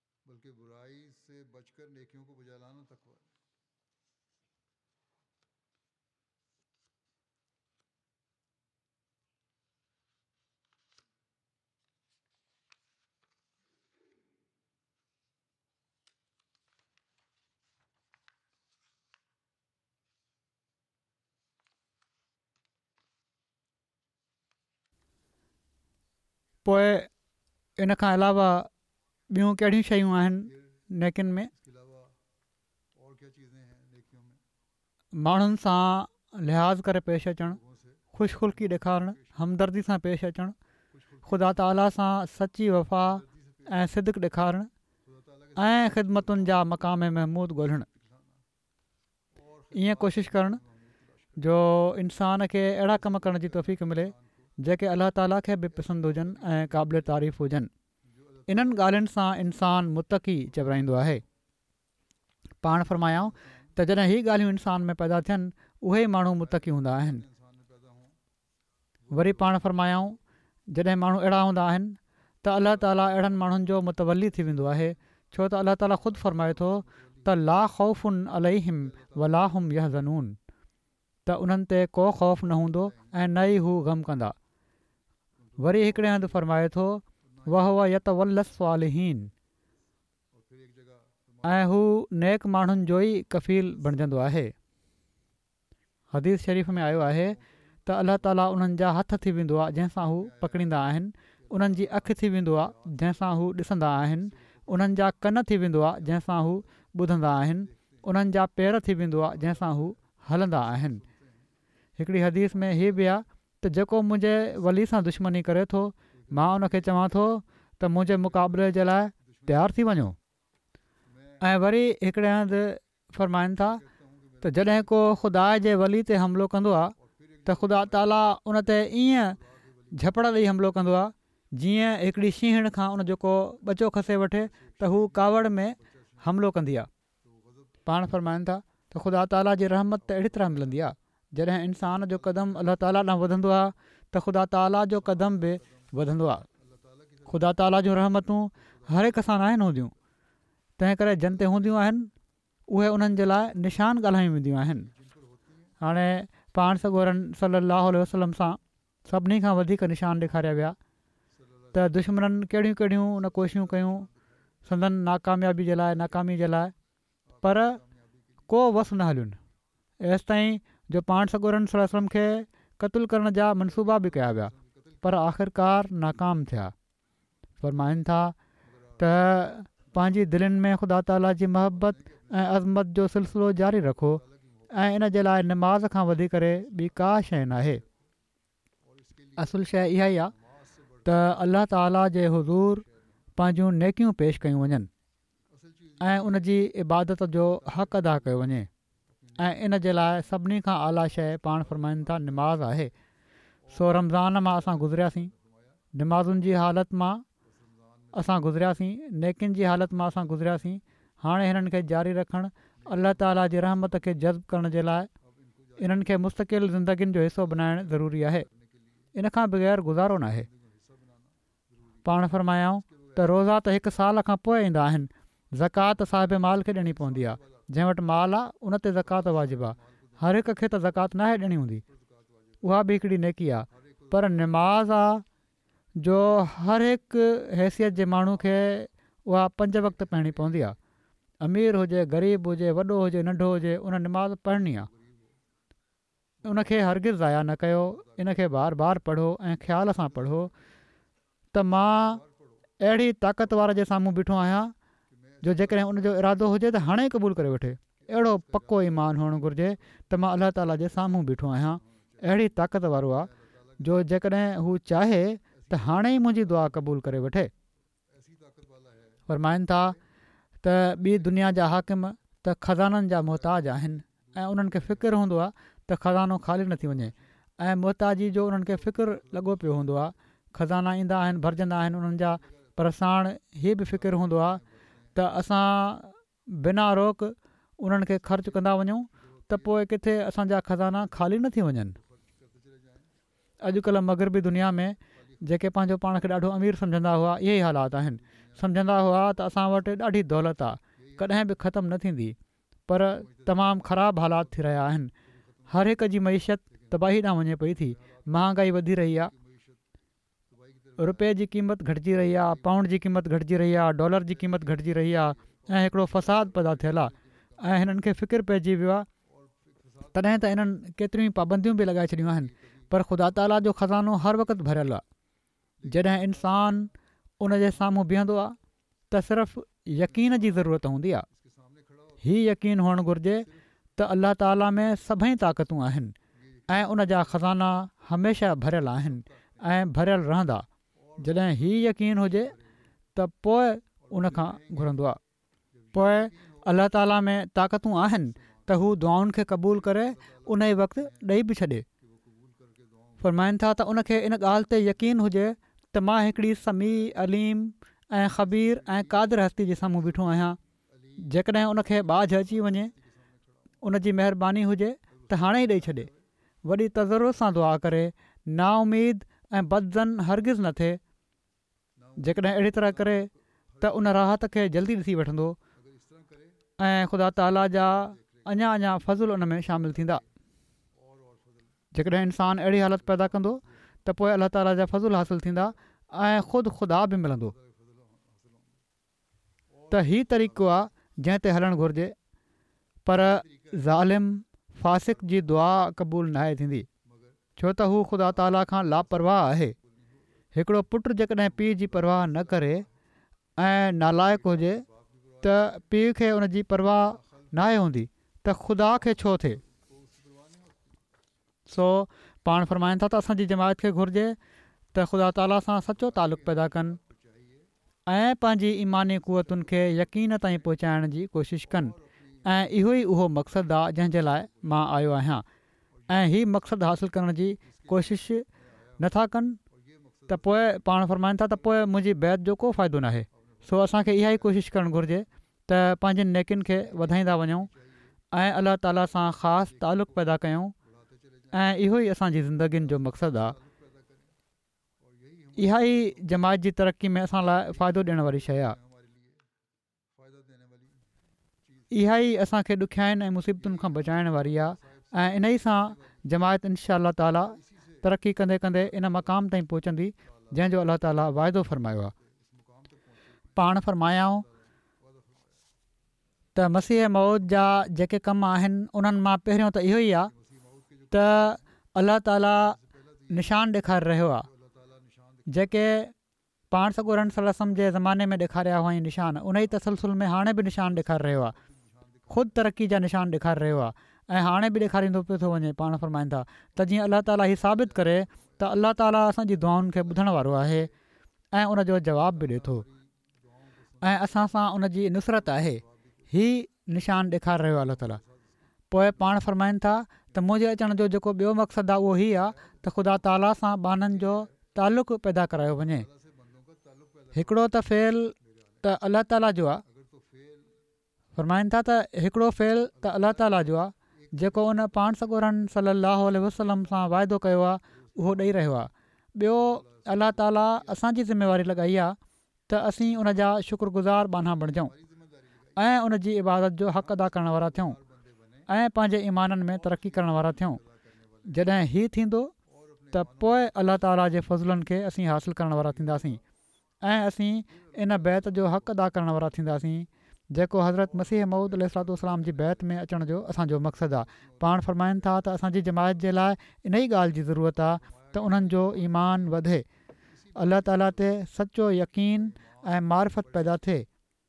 पोइ इन खां अलावा ॿियूं कहिड़ियूं शयूं आहिनि नेकिन में? माण्हुनि सां लिहाज़ करे पेश अचणु, ख़ुशख़ुल्की ॾेखारणु, हमदर्दी सां पेश अचणु, ख़ुदा ताला सां सची वफ़ा ऐं सिदक ॾेखारणु ऐं ख़िदमतुनि जा मक़ाम महमूद ॻोल्हणु। ईअं कोशिशि करणु जो इंसान खे अहिड़ा कम करण जी तौफ़ीक़ मिले जेके अलाह ताला खे बि पसंदि हुजनि ऐं क़ाबिल तारीफ़ हुजनि। इन्हनि ॻाल्हियुनि सां इंसान मुतक़ी चवराईंदो आहे। पाण फ़रमायाऊं त जॾहिं हीअ ॻाल्हियूं इंसान में पैदा थियनि उहे ई माण्हू मुतक़ी हूंदा आहिनि। वरी पाण फ़रमायाऊं जॾहिं माण्हू अहिड़ा हूंदा आहिनि त अलाह ताला अहिड़नि माण्हुनि जो मुतवली थी वेंदो आहे, छो त अलाह ताला ख़ुदि फ़रमाए थो त ला ख़ौफ़ुन अलैहिम वला हुम यहज़नून, त उन्हनि ते को ख़ौफ़ न हूंदो ऐं न ई हू ग़म कंदा। वरी हिकिड़े हंधि फ़रमाए थो वहुव यतवल्ल स्वालिहीन, ऐं हू नेक माण्हुनि जो ई कफ़ील बणिजंदो आहे। हदीस शरीफ़ में आयो आहे त अलाह ताला उन्हनि जा हथ थी वेंदो आहे जंहिंसां हू पकड़ींदा आहिनि, उन्हनि जी अखि थी वेंदो आहे जंहिंसां हू ॾिसंदा आहिनि, उन्हनि जा कन थी वेंदो आहे जंहिंसां हू ॿुधंदा आहिनि, उन्हनि जा पेर थी वेंदो आहे जंहिंसां हू हलंदा आहिनि। हिकिड़ी हदीस में हीअ बि आहे त जेको मुंहिंजे वली सां दुश्मनी करे थो मां उनखे चवां थो त मुंहिंजे मुक़ाबले जे लाइ तयारु थी वञो। ऐं वरी हिकिड़े हंधि फ़रमाइनि था त जॾहिं को ख़ुदा जे वली ते हमिलो कंदो आहे त ख़ुदा ताला उन ते ईअं झपड़ ॾेई हमिलो कंदो आहे जीअं हिकिड़ी शींहण खां उन जेको ॿचो खसे वठे त हू कावड़ में हमिलो कंदी आहे। पाण फ़रमाइनि था त ख़ुदा ताला जी रहमत त अहिड़ी तरह मिलंदी आहे जॾहिं इंसान जो क़दम अलाह ताला ॾांहुं वधंदो आहे त ख़ुदा ताला जो क़दम बि वधंदो आहे। ख़ुदा ताला जूं रहमतूं हर हिक सां न आहिनि हूंदियूं, तंहिं करे जिन ते हूंदियूं आहिनि उहे उन्हनि जे लाइ निशान ॻाल्हायूं वेंदियूं आहिनि। हाणे पाण सॻोरनि सल्लल्लाहु अलैहि वसल्लम सां सभिनी खां वधीक निशान ॾेखारिया विया त दुश्मननि कहिड़ियूं कहिड़ियूं उन कोशिशूं कयूं संदन नाकामयाबी जे लाइ, नाकामी जे लाइ, पर को वस न हलियुनि एसि ताईं जो पाण सॻोरनि सल्लल्लाहु अलैहि वसल्लम खे क़तलु करण जा मनसूबा बि कया विया। पर आख़िरकार नाकाम थिया। फ़रमाइनि था त पंहिंजी दिलनि में ख़ुदा ताला जी मोहबत ऐं अज़मत जो सिलसिलो जारी रखो ऐं इन जे लाइ निमाज़ खां वधी करे ॿी का शइ न आहे। असुलु शइ इहा ई आहे त अल्लाह ताला जे हुज़ूर पंहिंजूं नेकियूं पेश कयूं वञनि ऐं उन जी इबादत जो हक़ अदा कयो वञे ऐं इन जे लाइ सभिनी खां आला शइ पाण फ़रमाइनि था निमाज़ आहे। सो रमज़ान मां असां गुज़रियासीं, निमाज़ुनि जी हालति मां असां गुज़रियासीं, नेकियुनि जी हालति मां असां गुज़रियासीं। हाणे हिननि खे जारी रखणु, अल्लाह ताला जी रहमत खे जज़्ब करण जे लाइ इन्हनि खे मुस्तक़िल ज़िंदगीनि जो हिसो बणाइणु ज़रूरी आहे। इन खां बग़ैर गुज़ारो न आहे। पाण फ़रमायाऊं त रोज़ा त हिकु साल खां पोइ ईंदा आहिनि। ज़कात साहिब माल खे ॾियणी पवंदी आहे। जंहिं वटि माल आहे उन ते ज़कात वाजिबु आहे। हर हिक खे त ज़कात नाहे ॾियणी हूंदी, उहा बि हिकिड़ी नेकी आहे। पर निमाज़ आहे जो हर हिकु हैसियत जे माण्हू खे उहा 5 वक़्त पढ़णी पवंदी आहे। अमीर हुजे, ग़रीब हुजे, वॾो हुजे, नंढो हुजे, उन निमाज़ पढ़णी आहे। उनखे हरगिज़ ज़ाया न कयो। इनखे बार बार पढ़ो ऐं ख़्याल सां पढ़ो त मां अहिड़ी ताक़त वारे जे साम्हूं बीठो आहियां जो जेकॾहिं उनजो इरादो हुजे त हाणे ई क़बूलु करे वठे। अहिड़ो पको ईमान हुअणु घुरिजे त मां अलाह ताला जे साम्हूं बीठो आहियां। अहिड़ी ताक़त वारो आहे जो जेकॾहिं हू चाहे त हाणे ई मुंहिंजी दुआ क़बूलु करे वठे। फ़रमाइनि था त ॿी दुनिया जा हाकिम त ख़ज़ाननि जा मुहताज आहिनि ऐं उन्हनि खे फ़िकिर हूंदो आहे त ख़ज़ानो ख़ाली न थी वञे ऐं मुहताजी जो उन्हनि खे फ़िकिर लॻो पियो हूंदो आहे। ख़ज़ाना ईंदा आहिनि, भरिजंदा आहिनि उन्हनि जा, पर साण हीअ बि फ़िकिर हूंदो आहे त असां बिना रोक उन्हनि खे ख़र्च कंदा वञूं त पोइ किथे असांजा ख़ज़ाना ख़ाली न थी वञनि। अॼुकल्ह मग़रबी दुनिया में जेके पंहिंजो पाण खे ॾाढो अमीर सम्झंदा हुआ, इहे ई हालात आहिनि। सम्झंदा हुआ त असां वटि ॾाढी दौलत आहे, कॾहिं बि ख़तमु न थींदी, पर तमामु ख़राबु हालात थी रहिया आहिनि। हर हिक जी मईशत तबाही ॾांहुं वञे पई थी। महांगाई वधी रही आहे, रुपए जी क़ीमत घटिजी रही आहे, पाउंड जी क़ीमत घटिजी रही आहे, डॉलर जी क़ीमत घटिजी रही आहे ऐं हिकिड़ो फ़साद पैदा थियल आहे ऐं हिननि खे फ़िकिर पइजी वियो आहे। तॾहिं त इन्हनि केतिरियूं पाबंदियूं बि लॻाए छॾियूं आहिनि, पर ख़ुदा ताला जो ख़ज़ानो हर वक़्तु भरियलु आहे। जॾहिं इंसानु उन जे साम्हूं बीहंदो आहे त सिर्फ़ु यकीन जी ज़रूरत हूंदी आहे। हीउ यकीन हुअणु घुरिजे त अल्लाह ताला में सभई ताक़तूं आहिनि ऐं उन जा ख़ज़ाना हमेशह भरियल आहिनि ऐं भरियल रहंदा। जॾहिं हीउ यकीन हुजे त पोइ उन खां घुरंदो आहे। पोइ अल्लाह ताला में ताक़तूं आहिनि त हू दुआउनि खे क़बूलु करे उन ई वक़्तु ॾेई बि छॾे। फ़रमाइनि था त उनखे इन ॻाल्हि ते यकीन हुजे त मां हिकिड़ी समी, अलीम ऐं ख़बीर ऐं क़ादिर हस्ती जे साम्हूं बीठो आहियां। जेकॾहिं उनखे बाझ अची वञे, उन जी महिरबानी हुजे त हाणे ई ॾेई छॾे। वॾी तज़रुरत सां दुआ करे, नाउमीद ऐं बदज़न हरगिज़ न थिए। जेकॾहिं अहिड़ी तरह करे त उन राहत खे जल्दी ॾिसी वठंदो ऐं ख़ुदा ताला जा अञा फज़ुल उन में शामिलु थींदा। जेकॾहिं इंसानु अहिड़ी हालत पैदा कंदो त पोइ अल्लाह ताला जा फज़ुल हासिलु थींदा ऐं ख़ुदि ख़ुदा बि मिलंदो। त हीउ तरीक़ो आहे जंहिं ते हलणु घुरिजे, पर ज़ालिम फ़ासिक़ जी दुआ क़बूलु नाहे थींदी, छो त हू ख़ुदा ताला खां लापरवाह आहे। हिकिड़ो पुटु जेकॾहिं पीउ जी परवाह न करे ऐं नालाइक़ हुजे त पीउ खे उन जी परवाह नाहे हूंदी त ख़ुदा खे छो थिए। सो पाण फ़रमाइनि था त असांजी जमायत खे घुरिजे त ख़ुदा ताला सां सचो तालुक़ु पैदा कनि ऐं पंहिंजी ईमानी क़ुवतुनि खे यकीन ताईं पहुचाइण जी कोशिशि कनि ऐं इहो ई उहो मक़सदु आहे जंहिंजे लाइ मां आयो आहियां। ऐं हीउ मक़सदु हासिलु करण जी कोशिशि नथा कनि त पोइ पाण फ़रमाइनि था त पोइ मुंहिंजी बैत जो को फ़ाइदो न आहे। सो असांखे इहा ई कोशिशि करणु घुरिजे त पंहिंजनि नेकियुनि खे वधाईंदा वञूं ऐं अल्लाह ताला सां ख़ासि तालुक़ु पैदा कयूं ऐं इहो ई असांजी ज़िंदगीनि जो मक़सदु आहे। इहा ई जमायत जी तरक़ी में असां लाइ फ़ाइदो ॾियण वारी शइ आहे। इहा ई असांखे ॾुखियाईनि ऐं मुसीबतुनि खां बचाइण वारी आहे ऐं इन ई सां जमायत इनशा अल्लाह ताला तरक़ी कंदे कंदे इन मक़ाम ताईं पहुचंदी जंहिंजो अल्लाह ताला वाइदो फ़रमायो आहे। पाण फ़रमायाऊं त मसीह मौत जा जेके कम आहिनि उन्हनि मां पहिरियों त इहो ई आहे त अल्लाह ताला निशान ॾेखारे रहियो आहे जेके पाण सॻोरम सलम जे ज़माने में ॾेखारिया हुअईं निशान, उन ई तसलसुल में हाणे बि निशान ॾेखारे रहियो आहे, ख़ुदि तरक़ी जा निशान ॾेखारे रहियो आहे ऐं हाणे बि ॾेखारींदो पियो थो वञे। पाण फ़रमाईनि था त जीअं अलाह ताला हीउ साबित करे त अलाह ताला असांजी दुआउनि खे ॿुधण वारो आहे ऐं उन जो जवाबु बि ॾिए थो ऐं असां सां उन जी नुसरत आहे। हीउ निशान ॾेखारे रहियो आहे अलाह ताला। पोइ पाण फ़रमाईनि था त मुंहिंजे अचण जो जेको ॿियो मक़सदु आहे उहो हीउ आहे त ख़ुदा ताला सां बाननि जो तालुक़ु पैदा करायो वञे। हिकिड़ो त फ़ेल त अलाह ताला जो आहे, फ़रमाइनि था त हिकिड़ो फ़ेल त अलाह ताला जो आहे जेको उन पाण सॻोरम सलाहु वसलम सां वाइदो कयो आहे उहो ॾेई रहियो आहे। ॿियो अलाह ताला असांजी ज़िमेवारी लॻाई आहे त असीं उन जा शुक्रगुज़ार बाना बणिजूं ऐं उन जी इबादत जो हक़ अदा करण वारा थियूं ऐं पंहिंजे ईमाननि में तरक़ी करण वारा थियूं। जॾहिं हीउ थींदो त पोइ अलाह ताला जे फज़लनि खे असीं हासिलु करण वारा थींदासीं ऐं असीं इन बैत जो हक़ अदा करण वारा थींदासीं जेको हज़रत मसीह मऊद अलैहिस्सलाम जी बैत में अचण जो असांजो मक़सदु आहे। पाण फ़रमाइनि था त असांजी जमायत जे लाइ इन ई ॻाल्हि जी ज़रूरत आहे त उन्हनि जो ईमान वधे, अलाह ताला ते सचो यकीन ऐं मारिफत पैदा थिए,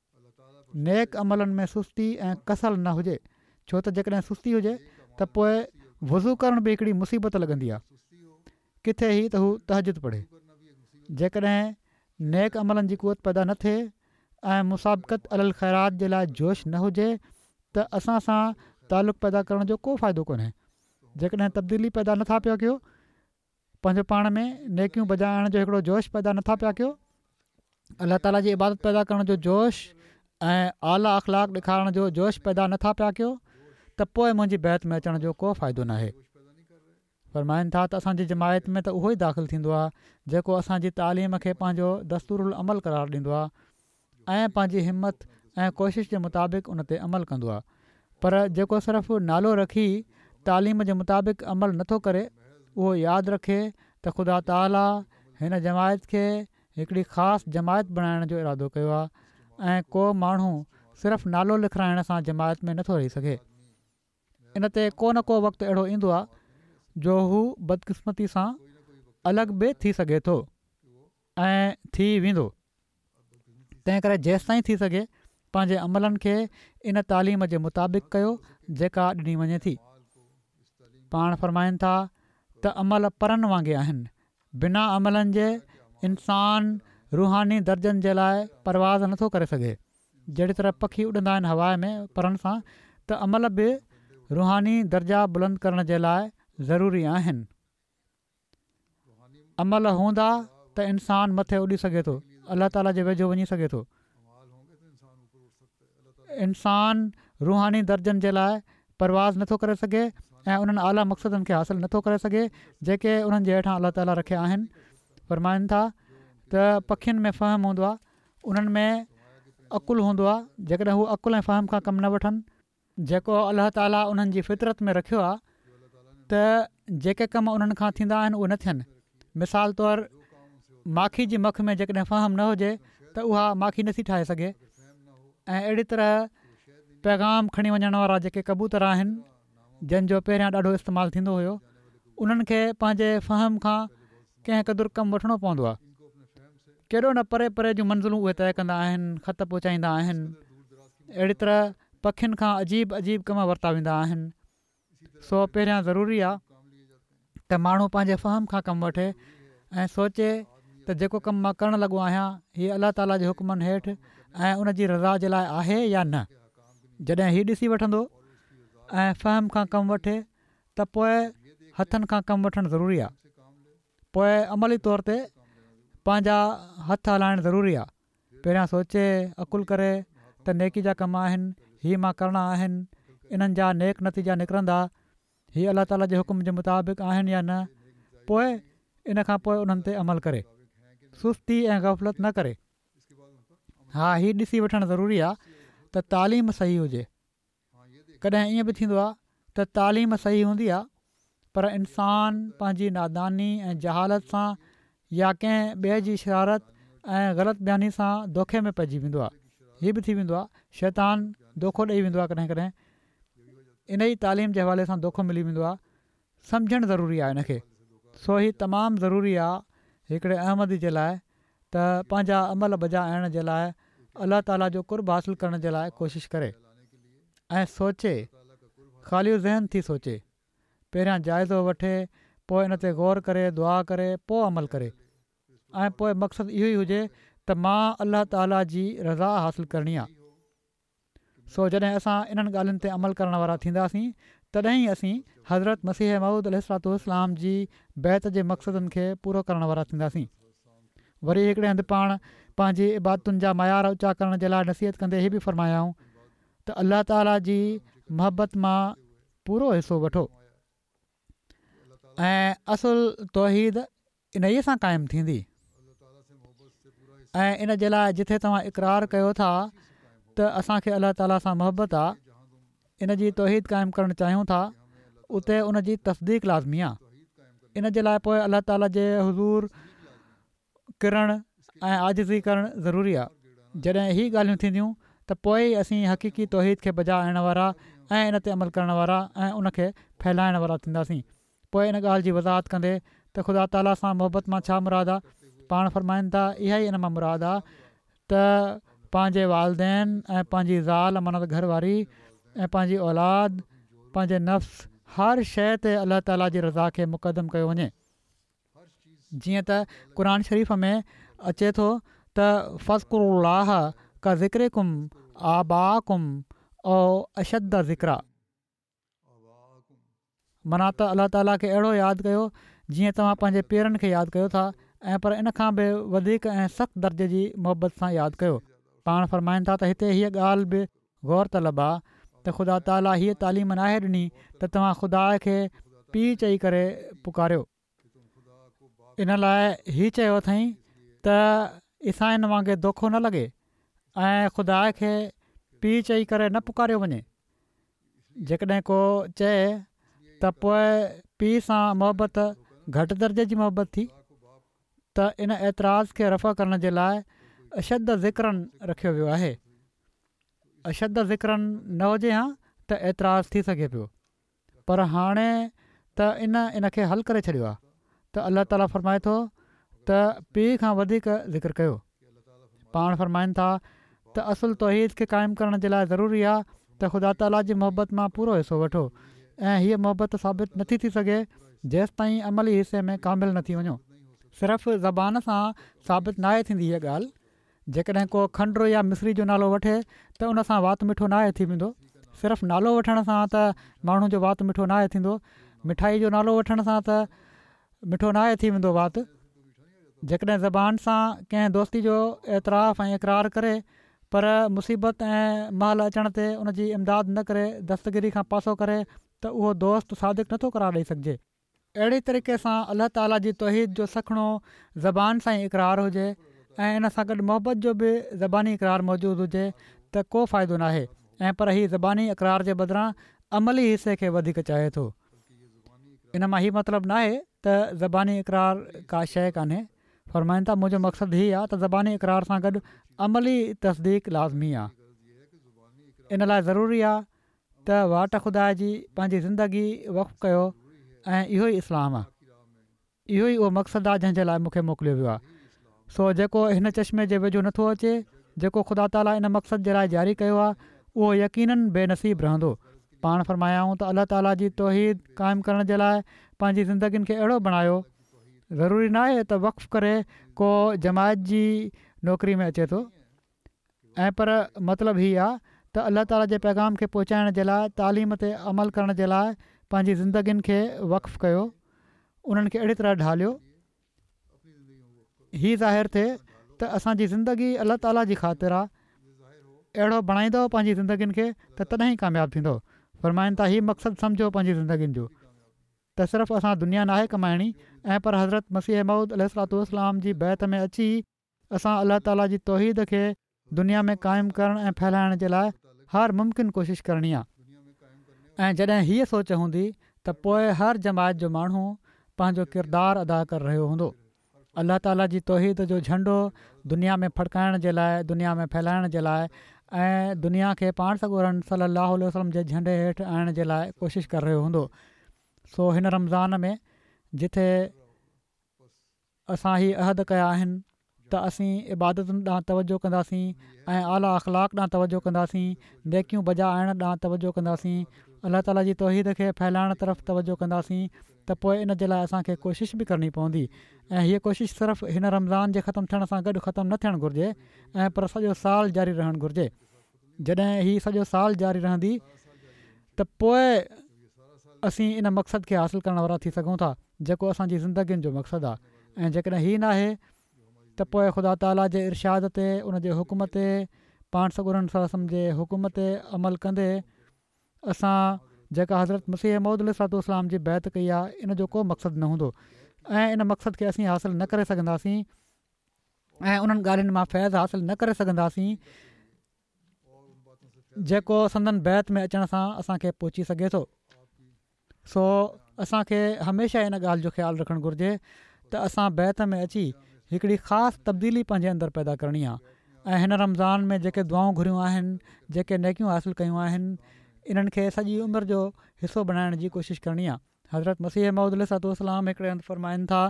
नेक अमलनि में सुस्ती ऐं कसल न हुजे। छो त जेकॾहिं सुस्ती हुजे त पोइ वज़ू करण बि हिकिड़ी मुसीबत लॻंदी आहे, किथे ई त हू तहजुद पढ़े। जेकॾहिं नेक अमलनि जी क़ुवत पैदा न थिए ऐं मुसाबक़त अलल ख़ैरात जे लाइ जोश न हुजे त असां सां तालुक़ु पैदा करण जो को फ़ाइदो कोन्हे। जेकॾहिं तब्दीली पैदा नथा पिया कयो, पंहिंजो पाण में नेकियूं बजाइण जो हिकिड़ो जोश पैदा नथा पिया कयो, अलाह ताला जी इबादत पैदा करण जो जोश ऐं आला अख़लाक ॾेखारण जो जोश पैदा नथा पिया कयो त पोइ मुंहिंजी बैत में अचण जो को फ़ाइदो न आहे। फ़रमाइनि था त असांजी जमायत में त उहो ई दाख़िलु थींदो आहे जेको असांजी तालीम खे पंहिंजो दस्तूरुल अमल करार ॾींदो आहे ऐं पंहिंजी हिमत ऐं कोशिश जे मुताबिक़ उन ते अमल कंदो आहे। पर जेको सिर्फ़ु नालो रखी तालीम जे मुताबिक़ अमल नथो करे, उहो यादि रखे त ख़ुदा ताला हिन जमायत खे हिकिड़ी ख़ासि जमायत बणाइण जो इरादो कयो आहे ऐं को माण्हू सिर्फ़ु नालो लिखाइण सां जमायत में नथो रही सघे। इन ते को न को वक़्तु अहिड़ो ईंदो आहे जो हू बदकिस्मती सां अलॻि बि थी सघे थो ऐं थी वेंदो। तंहिं करे जेसि ताईं थी सघे पंहिंजे अमलनि खे इन तालीम जे मुताबिक़ कयो जेका ॾिनी वञे थी। पाण फ़रमाइनि था त अमल परनि वांगुरु आहिनि, बिना अमलनि जे इंसान रूहानी दर्जनि जे लाइ परवाज़ नथो करे सघे। जहिड़ी तरह पखी उॾंदा आहिनि हवा में परनि सां, त अमल बि रूहानी दर्जा बुलंद करण जे लाइ ज़रूरी आहिनि। अमल हूंदा त इंसान मथे उॾी सघे थो, अलाह ताला जे वेझो वञी सघे थो। इंसान रूहानी दर्जनि जे लाइ परवाज़ नथो करे सघे ऐं उन्हनि आला मक़सदनि खे हासिलु नथो करे सघे जेके उन्हनि जे हेठां अलाह ताला रखिया आहिनि। फ़रमाइनि था त पखियुनि में फ़हम हूंदो आहे, उन्हनि में अक़ुलु हूंदो आहे। जेकॾहिं हू अक़ुल ऐं फ़हम खां कमु न वठनि, जेको अलाह ताला उन्हनि जी फितरत में रखियो आहे त जेके कम उन्हनि खां थींदा आहिनि उहे न थियनि। मिसाल तौरु माखी जी मख में जेकॾहिं फ़हम न हुजे त उहा माखी नथी ठाहे सघे ऐं अहिड़ी तरह पैगाम खणी वञण वारा जेके कबूतर आहिनि जंहिंजो पहिरियां ॾाढो इस्तेमालु थींदो हुयो, उन्हनि खे पंहिंजे फ़हम खां कंहिं क़दुरु कमु वठिणो पवंदो आहे। केॾो न परे परे जूं मंज़िलूं उहे तइ कंदा आहिनि, ख़त पहुचाईंदा आहिनि। अहिड़ी तरह पखियुनि खां अजीब अजीब कम वरिता वेंदा आहिनि। सो पहिरियां ज़रूरी आहे त माण्हू पंहिंजे फ़हम खां कमु वठे ऐं सोचे त जेको कमु मां करणु लॻो आहियां हीअ अलाह ताला जे हुकमनि हेठि ऐं उन जी रज़ा जे लाइ आहे या न। जॾहिं हीउ ॾिसी वठंदो ऐं फ़हम खां कमु वठे त पोइ हथनि खां कमु वठणु ज़रूरी आहे। पोइ अमली तौर ते पंहिंजा हथ हलाइणु ज़रूरी आहे। पहिरियां सोचे अकुलु करे त नेकी जा कम आहिनि, हीअ मां करणा आहिनि, इन्हनि जा नेक नतीजा निकिरंदा, हीअ अलाह ताला जे हुकुम जे मुताबिक़ आहिनि या न। पोइ इन खां पोइ उन्हनि ते अमल करे, सुस्ती ऐं ग़फ़लत न करे। हा, हीअ ॾिसी वठणु ज़रूरी आहे त तालीम सही हुजे। कॾहिं ईअं बि थींदो आहे त तालीम सही हूंदी आहे पर इंसान पंहिंजी नादानी ऐं जहालत सां या कंहिं ॿिए जी शरारत ऐं ग़लति बयानी सां धोखे में पइजी वेंदो आहे। हीअ बि थी वेंदो आहे, शैतान धोखो ॾेई वेंदो आहे कॾहिं कॾहिं। इन ई तालीम जे हवाले सां धोखो मिली वेंदो आहे। सम्झणु ज़रूरी आहे इनखे। सो ही तमामु ज़रूरी आहे हिकिड़े अहमदी जे लाइ त पंहिंजा अमल बजा आणण जे लाइ अलाह ताला जो कुर्ब हासिलु करण जे लाइ कोशिशि करे ऐं सोचे, ख़ाली ज़हन थी सोचे, पहिरियां जाइज़ो वठे, पोइ इन ते गौर करे, दुआ करे, पोइ अमल करे ऐं पोइ मक़सदु इहो ई हुजे त मां अलाह ताला जी रज़ा हासिलु करणी आहे। सो जॾहिं असां इन्हनि ॻाल्हियुनि ते अमल करण वारा थींदासीं तॾहिं असीं हज़रत मसीह मऊद अलैहिस्सलाम जी बैत जे मक़सदनि खे पूरो करण वारा थींदासीं। वरी हिकिड़े हंधि पाण पंहिंजी इबादतुनि जा मयार ऊचा करण जे लाइ नसीहत कंदे इहे बि फ़रमायाऊं त अलाह ताला जी मुहबत मां पूरो हिसो वठो ऐं असुल तौहीद इन ई सां क़ाइमु थींदी। ऐं इन जे लाइ जिथे तव्हां इक़रार कयो था त असांखे अलाह ताला सां मुहबत आहे, इन जी तौहीद क़ाइमु करणु चाहियूं था, उते उन जी तस्दीक लाज़मी आहे। इन जे लाइ पोइ अलाह ताला जे हुज़ूर किरण ऐं आजिज़ी करणु ज़रूरी आहे। जॾहिं इहे ॻाल्हियूं थींदियूं त पोइ ई असीं हक़ीक़ी तौहीद खे बजा आणण वारा ऐं इन ते अमल करण वारा ऐं उनखे फैलाइण वारा थींदासीं। पोइ इन ॻाल्हि जी वज़ाहत कंदे त ख़ुदा ताला सां मुहबत मां छा मुराद आहे, पाण फ़रमाइनि था इहा ई इन मां मुराद आहे त पंहिंजे वालदेन ऐं पंहिंजी ज़ाल माना त घरवारी ऐं पंहिंजी औलाद, पंहिंजे नफ़्स, हर शइ ते अलाह ताला जी रज़ा खे मुक़दम कयो वञे। जीअं त क़ुर शरीफ़ में अचे थो त फ़ज़्कुरुल्लाह का ज़िक्रिकुम आबाकुम औ अशद ज़िक्रा, माना त अलाह ताला खे अहिड़ो यादि कयो जीअं तव्हां पंहिंजे पेरनि खे यादि कयो था, ऐं पर इन खां बि वधीक ऐं सख़्तु दर्जे जी मुहबत सां यादि कयो। पाण फ़रमाइनि था त हिते हीअ ॻाल्हि बि गौर तलब आहे त ख़ुदा ताला हीअ तालीम नाहे ॾिनी त तव्हां ख़ुदा खे पीउ चई करे पुकारियो। इन लाइ हीअ चयो अथई त ईसाइन वांगुरु दोखो न लॻे ऐं ख़ुदा खे पीउ चई करे न पुकारियो वञे। जेकॾहिं को चए त पोइ पीउ सां मुहबत घटि दर्जे जी मुहबत थी, त इन एतिराज़ खे रफ़ा करण जे लाइ अशद ज़िक्रनि रखियो वियो आहे। अशद ज़िक्रनि न हुजे हा त एतिराज़ थी सघे पियो, पर हाणे त इन खे हल करे छॾियो आहे त अलाह ताला फ़रमाए थो त पीउ खां वधीक ज़िक्र कयो। पाण फ़रमाइनि था त असुल तौहीद खे क़ाइमु करण जे लाइ ज़रूरी आहे त ख़ुदा ताला जी मुहबत मां पूरो हिसो वठो, ऐं हीअ मुहबत साबित नथी थी सघे जेसि ताईं अमली हिसे में कामिल न थी वञो। सिर्फ़ु ज़बान सां साबित नाहे थींदी हीअ ॻाल्हि। जेकॾहिं को खंडु या मिस्री जो नालो वठे त उन सां वात मिठो नाहे थी वेंदो। सिर्फ़ु नालो वठण सां त माण्हू जो वात मिठो नाहे थींदो। मिठाई जो नालो वठण सां त मिठो नाहे थी वेंदो वात। जेकॾहिं ज़बान सां कंहिं दोस्ती जो एतिराफ़ ऐं इक़रार करे, पर मुसीबत ऐं महल अचण ते उन जी इमदाद न करे, दस्तगिरी खां पासो करे, त उहो दोस्त सादिक़ु नथो करार ॾेई सघिजे। अहिड़े तरीक़े सां अलाह ताला जी तौहीद जो सखणो ज़बान सां ई इक़रार हुजे ऐं इन सां गॾु मुहबत जो बि ज़बानी इक़रार मौजूदु हुजे त को फ़ाइदो नाहे। ऐं पर हीअ ज़बानी इक़रार जे बदिरां अमली हिसे खे वधीक चाहे थो। इन मां हीअ मतिलबु नाहे त ज़बानी इक़रार का शइ कान्हे। फ़रमाइनि था मुंहिंजो मक़सदु हीअ आहे त ज़बानी इक़रार सां गॾु अमली तस्दीक लाज़मी आहे। इन लाइ ज़रूरी आहे त वाट खुदा जी पंहिंजी ज़िंदगी वक़्फ़ु कयो ऐं इहो ई इस्लाम आहे। इहो ई उहो मक़सदु आहे जंहिंजे लाइ मूंखे मोकिलियो वियो आहे। सो जेको हिन चश्मे जे वेझो नथो अचे, जेको ख़ुदा ताला इन मक़सद जे लाइ जारी कयो आहे, उहो यकीनन बेनसीब रहंदो। पाण फ़रमायाऊं त अलाह ताला जी तौहीद क़ाइमु करण जे लाइ पंहिंजी ज़िंदगियुनि खे अहिड़ो बणायो। ज़रूरी न आहे त वक़्फ़ु करे को जमायत जी नौकिरी में अचे थो, ऐं पर मतिलबु हीअ आहे त अलाह ताला जे पैगाम खे पहुचाइण जे लाइ, तालीम ते अमल करण जे लाइ पंहिंजी ज़िंदगियुनि खे वक़्फ़ु कयो, उन्हनि खे अहिड़ी तरह ढालियो हीअ ज़ाहिर थिए त असांजी ज़िंदगी अलाह ताला जी ख़ातिर आहे। अहिड़ो बणाईंदव पंहिंजी ज़िंदगियुनि खे त तॾहिं कामयाबु थींदो। फ़रमाइनि था हीअ मक़सदु सम्झो पंहिंजी ज़िंदगियुनि जो त सिर्फ़ु असां दुनिया नाहे कमाइणी, ऐं पर हज़रत मसीह मऊद अलैहिस्सलाम जी बैत में अची असां अलाह ताला जी तौहीद खे दुनिया में क़ाइमु करण ऐं फैलाइण जे लाइ हर मुमकिन कोशिशि करणी आहे। ऐं जॾहिं हीअ सोच हूंदी त पोइ हर जमायत जो माण्हू पंहिंजो किरदारु अदा करे रहियो हूंदो। अलाह ताला जी तौहीद जो झंडो दुनिया में फड़काइण जे लाइ, दुनिया में फैलाइण जे लाइ, ऐं दुनिया खे पाण सॻोरन सल्लल्लाहु अलैहि वसल्लम जे झंडे हेठि आणण जे लाइ कोशिशि करे रहियो हूंदो। सो हिन रमज़ान में जिथे असां ही अहद कया आहिनि त असीं इबादतुनि ॾांहुं तवजो कंदासीं ऐं आला अख़लाक ॾांहुं तवजो कंदासीं, नेकियूं बजा आणण ॾांहुं तवजो कंदासीं, अलाह ताला जी तौहीद खे फैलाइण तरफ़ तवजो कंदासीं, त पोइ इन जे लाइ असांखे कोशिशि बि करणी पवंदी। ऐं हीअ कोशिशि सिर्फ़ु हिन रमज़ान जे ख़तमु थियण सां गॾु ख़तमु न थियणु घुरिजे ऐं पर सॼो साल जारी रहणु घुरिजे। जॾहिं हीअ सॼो साल जारी रहंदी त पोइ असीं इन मक़सद खे हासिलु करण वारा थी सघूं था जेको असांजी ज़िंदगियुनि जो मक़सदु आहे। ऐं जेकॾहिं हीअ न आहे त पोइ ख़ुदा ताला जे इरशाद ते, उन जे हुकुम ते, पाण सॻुरनि सलम जे हुकुम ते अमल कंदे असां जेका हज़रत मसीह मौद अलैहिस्सलाम जी बैत कई आहे इन जो को मक़सदु न हूंदो ऐं इन मक़सद खे असीं हासिलु न करे सघंदासीं ऐं उन्हनि ॻाल्हियुनि मां फैज़ हासिलु न करे सघंदासीं जेको संदन बैत में अचण सां असांखे पहुची सघे थो। सो असांखे हमेशह इन ॻाल्हि जो ख़्यालु रखणु घुरिजे त असां बैत में अची हिकिड़ी ख़ासि तब्दीली पंहिंजे अंदरि पैदा करणी आहे ऐं हिन रमज़ान में जेके दुआऊं घुरियूं आहिनि, जेके नेकियूं हासिलु कयूं आहिनि, इन्हनि खे सॼी उमिरि जो हिसो बणाइण जी कोशिशि करणी आहे। हज़रत मसीह मौद अलैहिस्सलाम हिकिड़े हंधि फरमाइनि था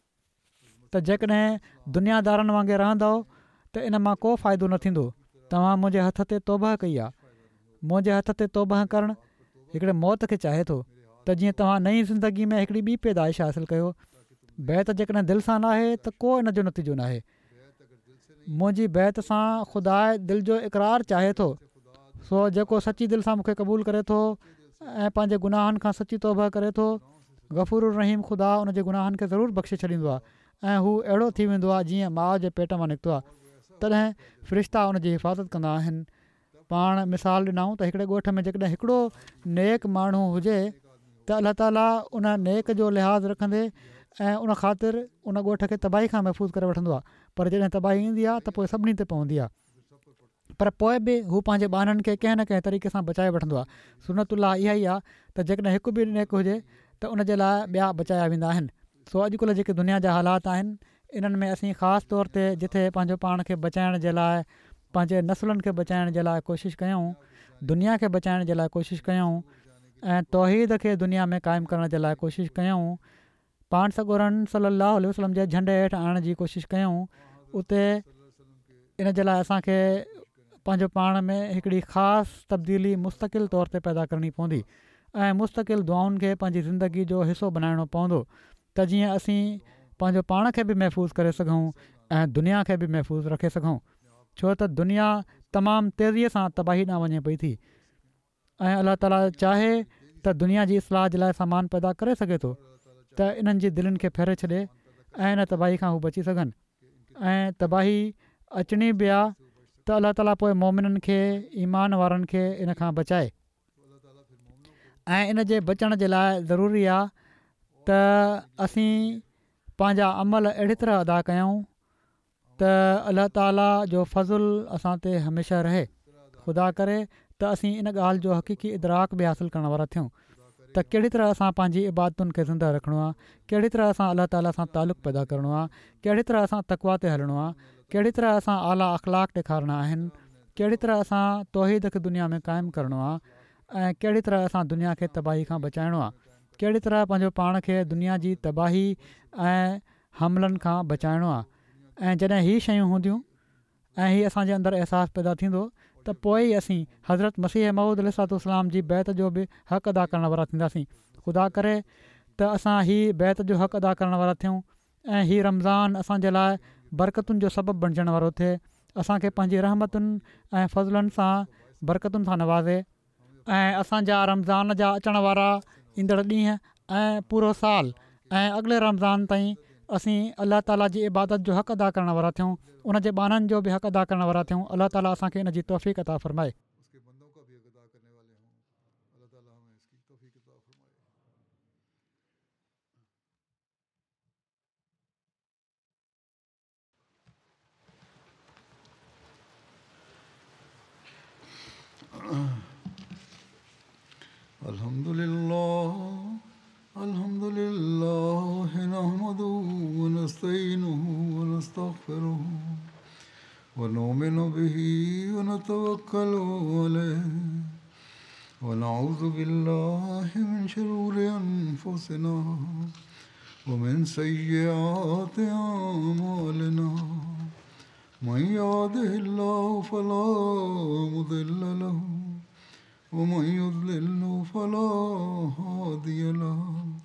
त जेकॾहिं दुनियादारनि वांगुरु रहंदव त इन मां को फ़ाइदो न थींदो। तव्हां मुंहिंजे हथ ते तौबह कई आहे। मुंहिंजे हथ ते तौबह करणु हिकिड़े मौत खे चाहे थो त जीअं तव्हां नई ज़िंदगी में हिकिड़ी ॿी पैदाइश हासिलु कयो। बैत जेकॾहिं दिलि सां न आहे त को इन जो नतीजो न आहे। मुंहिंजी बैत सां ख़ुदा दिलि जो इक़रार चाहे थो। सो जेको सची दिलि सां मूंखे क़बूलु करे थो ऐं पंहिंजे गुनाहनि खां सची तौबह करे थो, गफ़ूर रहीम ख़ुदा उन जे गुनाहनि खे ज़रूरु बख़्शे छॾींदो आहे ऐं हू अहिड़ो थी वेंदो आहे जीअं माउ जे पेट मां निकितो आहे। तॾहिं फ़रिश्ता उन जी हिफ़ाज़त कंदा आहिनि। पाण मिसाल ॾिनऊं त हिकिड़े ॻोठ में जेकॾहिं हिकिड़ो नेक माण्हू हुजे त अलाह ताला उन नेक जो लिहाज़ रखंदे ऐं उन ख़ातिर उन ॻोठ खे तबाही खां महफ़ूज़ करे वठंदो आहे। पर जॾहिं तबाही ईंदी आहे त पोइ सभिनी ते पवंदी आहे, पर पोइ बि हू पंहिंजे ॿारनि खे कंहिं न कंहिं तरीक़े सां बचाए वठंदो आहे। सुनतुल्लाह इहा ई आहे त जेकॾहिं हिकु बि नेक हुजे त उन जे लाइ ॿिया बचाया वेंदा आहिनि। सो अॼुकल्ह जेके दुनिया जा हालात आहिनि इन्हनि में असीं ख़ासि तौर ते जिथे पंहिंजो पाण खे बचाइण जे लाइ, पंहिंजे नसुलनि खे बचाइण जे लाइ कोशिशि कयूं, दुनिया खे बचाइण जे लाइ कोशिशि कयूं ऐं तौहीद खे दुनिया में क़ाइमु करण जे लाइ कोशिशि कयूं, पाण सॻोरन सल्लल्लाहु अलैहि वसल्लम जे झंडे हेठि आणण जी कोशिशि कयूं, उते इन जे लाइ असांखे पंहिंजो पाण में हिकिड़ी ख़ासि तब्दीली मुस्तक़िल तौर ते पैदा करणी पवंदी ऐं मुस्तक़िल दुआउनि खे पंहिंजी ज़िंदगी जो हिसो बनाइणो पवंदो त जीअं असीं पंहिंजो पाण खे बि महफ़ूज़ करे सघूं ऐं दुनिया खे बि महफ़ूज़ रखे सघूं। छो त दुनिया तमामु तेज़ीअ सां तबाही ॾांहुं वञे पई थी ऐं अलाह ताला चाहे त दुनिया जी इस्लाह जे लाइ सामान पैदा करे सघे थो त इन्हनि जी दिलनि खे फेरे छॾे ऐं इन तबाही खां हू बची सघनि। ऐं तबाही अचणी बि आहे त अलाह ताला पोइ मोमिननि खे, ईमान वारनि खे इन खां बचाए ऐं इन जे बचण जे लाइ ज़रूरी आहे त असीं पंहिंजा अमल अहिड़ी तरह अदा कयूं त अलाह ताला जो फज़ुल असां ते हमेशह रहे। ख़ुदा करे त असीं इन ॻाल्हि जो हक़ीक़ी इदराक बि हासिलु करण वारा थियूं त कहिड़ी तरह असां पंहिंजी इबादतुनि खे ज़िंदा रखिणो आहे, कहिड़ी तरह असां अलाह ताला सां तालुक़ु पैदा करिणो आहे, कहिड़ी तरह असां तक़वा ते हलणो आहे, कहिड़ी तरह असां आला अख़लाक ॾेखारणा आहिनि, कहिड़ी तरह असां तौहीद खे दुनिया में क़ाइमु करिणो आहे ऐं कहिड़ी तरह असां दुनिया खे तबाही खां बचाइणो आहे, कहिड़ी तरह पंहिंजो पाण खे दुनिया जी तबाही ऐं हमलनि खां बचाइणो आहे। ऐं जॾहिं हीअ शयूं हूंदियूं ऐं हीअ असांजे अंदरि अहसासु पैदा थींदो त पोइ ई असीं हज़रत मसीह मऊद अलैहिस्सलाम जी बैत जो बि हक़ अदा करण वारा थींदासीं। ख़ुदा करे त असां हीअ बैत जो हक़ अदा करण वारा थियूं ऐं हीअ रमज़ान असांजे लाइ बरकतुनि जो सबबु बणिजण वारो थिए, असांखे पंहिंजी रहमतुनि ऐं फज़लनि सां बरकतुनि सां नवाज़े ऐं असांजा रमज़ान जा अचण वारा ईंदड़ ॾींहं ऐं पूरो साल ऐं अॻिले रमज़ान ताईं असीं अलाह ताला जी इबादत जो हक़ अदा करण वारा थियूं, उन जे बाननि जो बि हक़ अदा करण वारा थियूं। अलाह ताला असांखे इन जी तौफ़ीक़ अता फ़रमाए। अल्हम्दुलिल्लाह नहमदुहु व नस्तईनुहु व नस्तगफिरुहु व नुमिनु बिही व नतवक्कलु अलैहि व नऊज़ु बिल्लाहि मिन शुरूरि अनफुसिना ومن سيئات أعمالنا من يهده الله فلا مضل له ومن يضلل فلا هادي له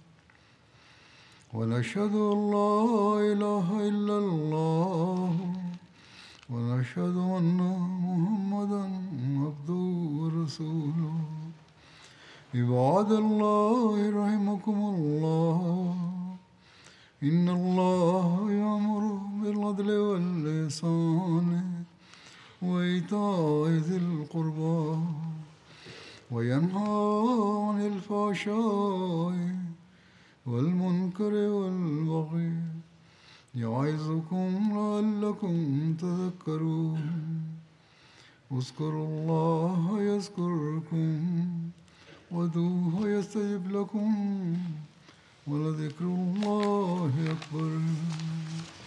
ونشهد أن لا إله إلا الله ونشهد أن محمدا عبده ورسوله عباد الله رحمكم الله إن الله يأمر بالعدل والإحسان وإيتاء ذي القربى وينهى عن الفحشاء والمنكر والبغي يعظكم لعلكم تذكرون اذكروا الله يذكركم وادعوه يستجب لكم ولذكر الله أكبر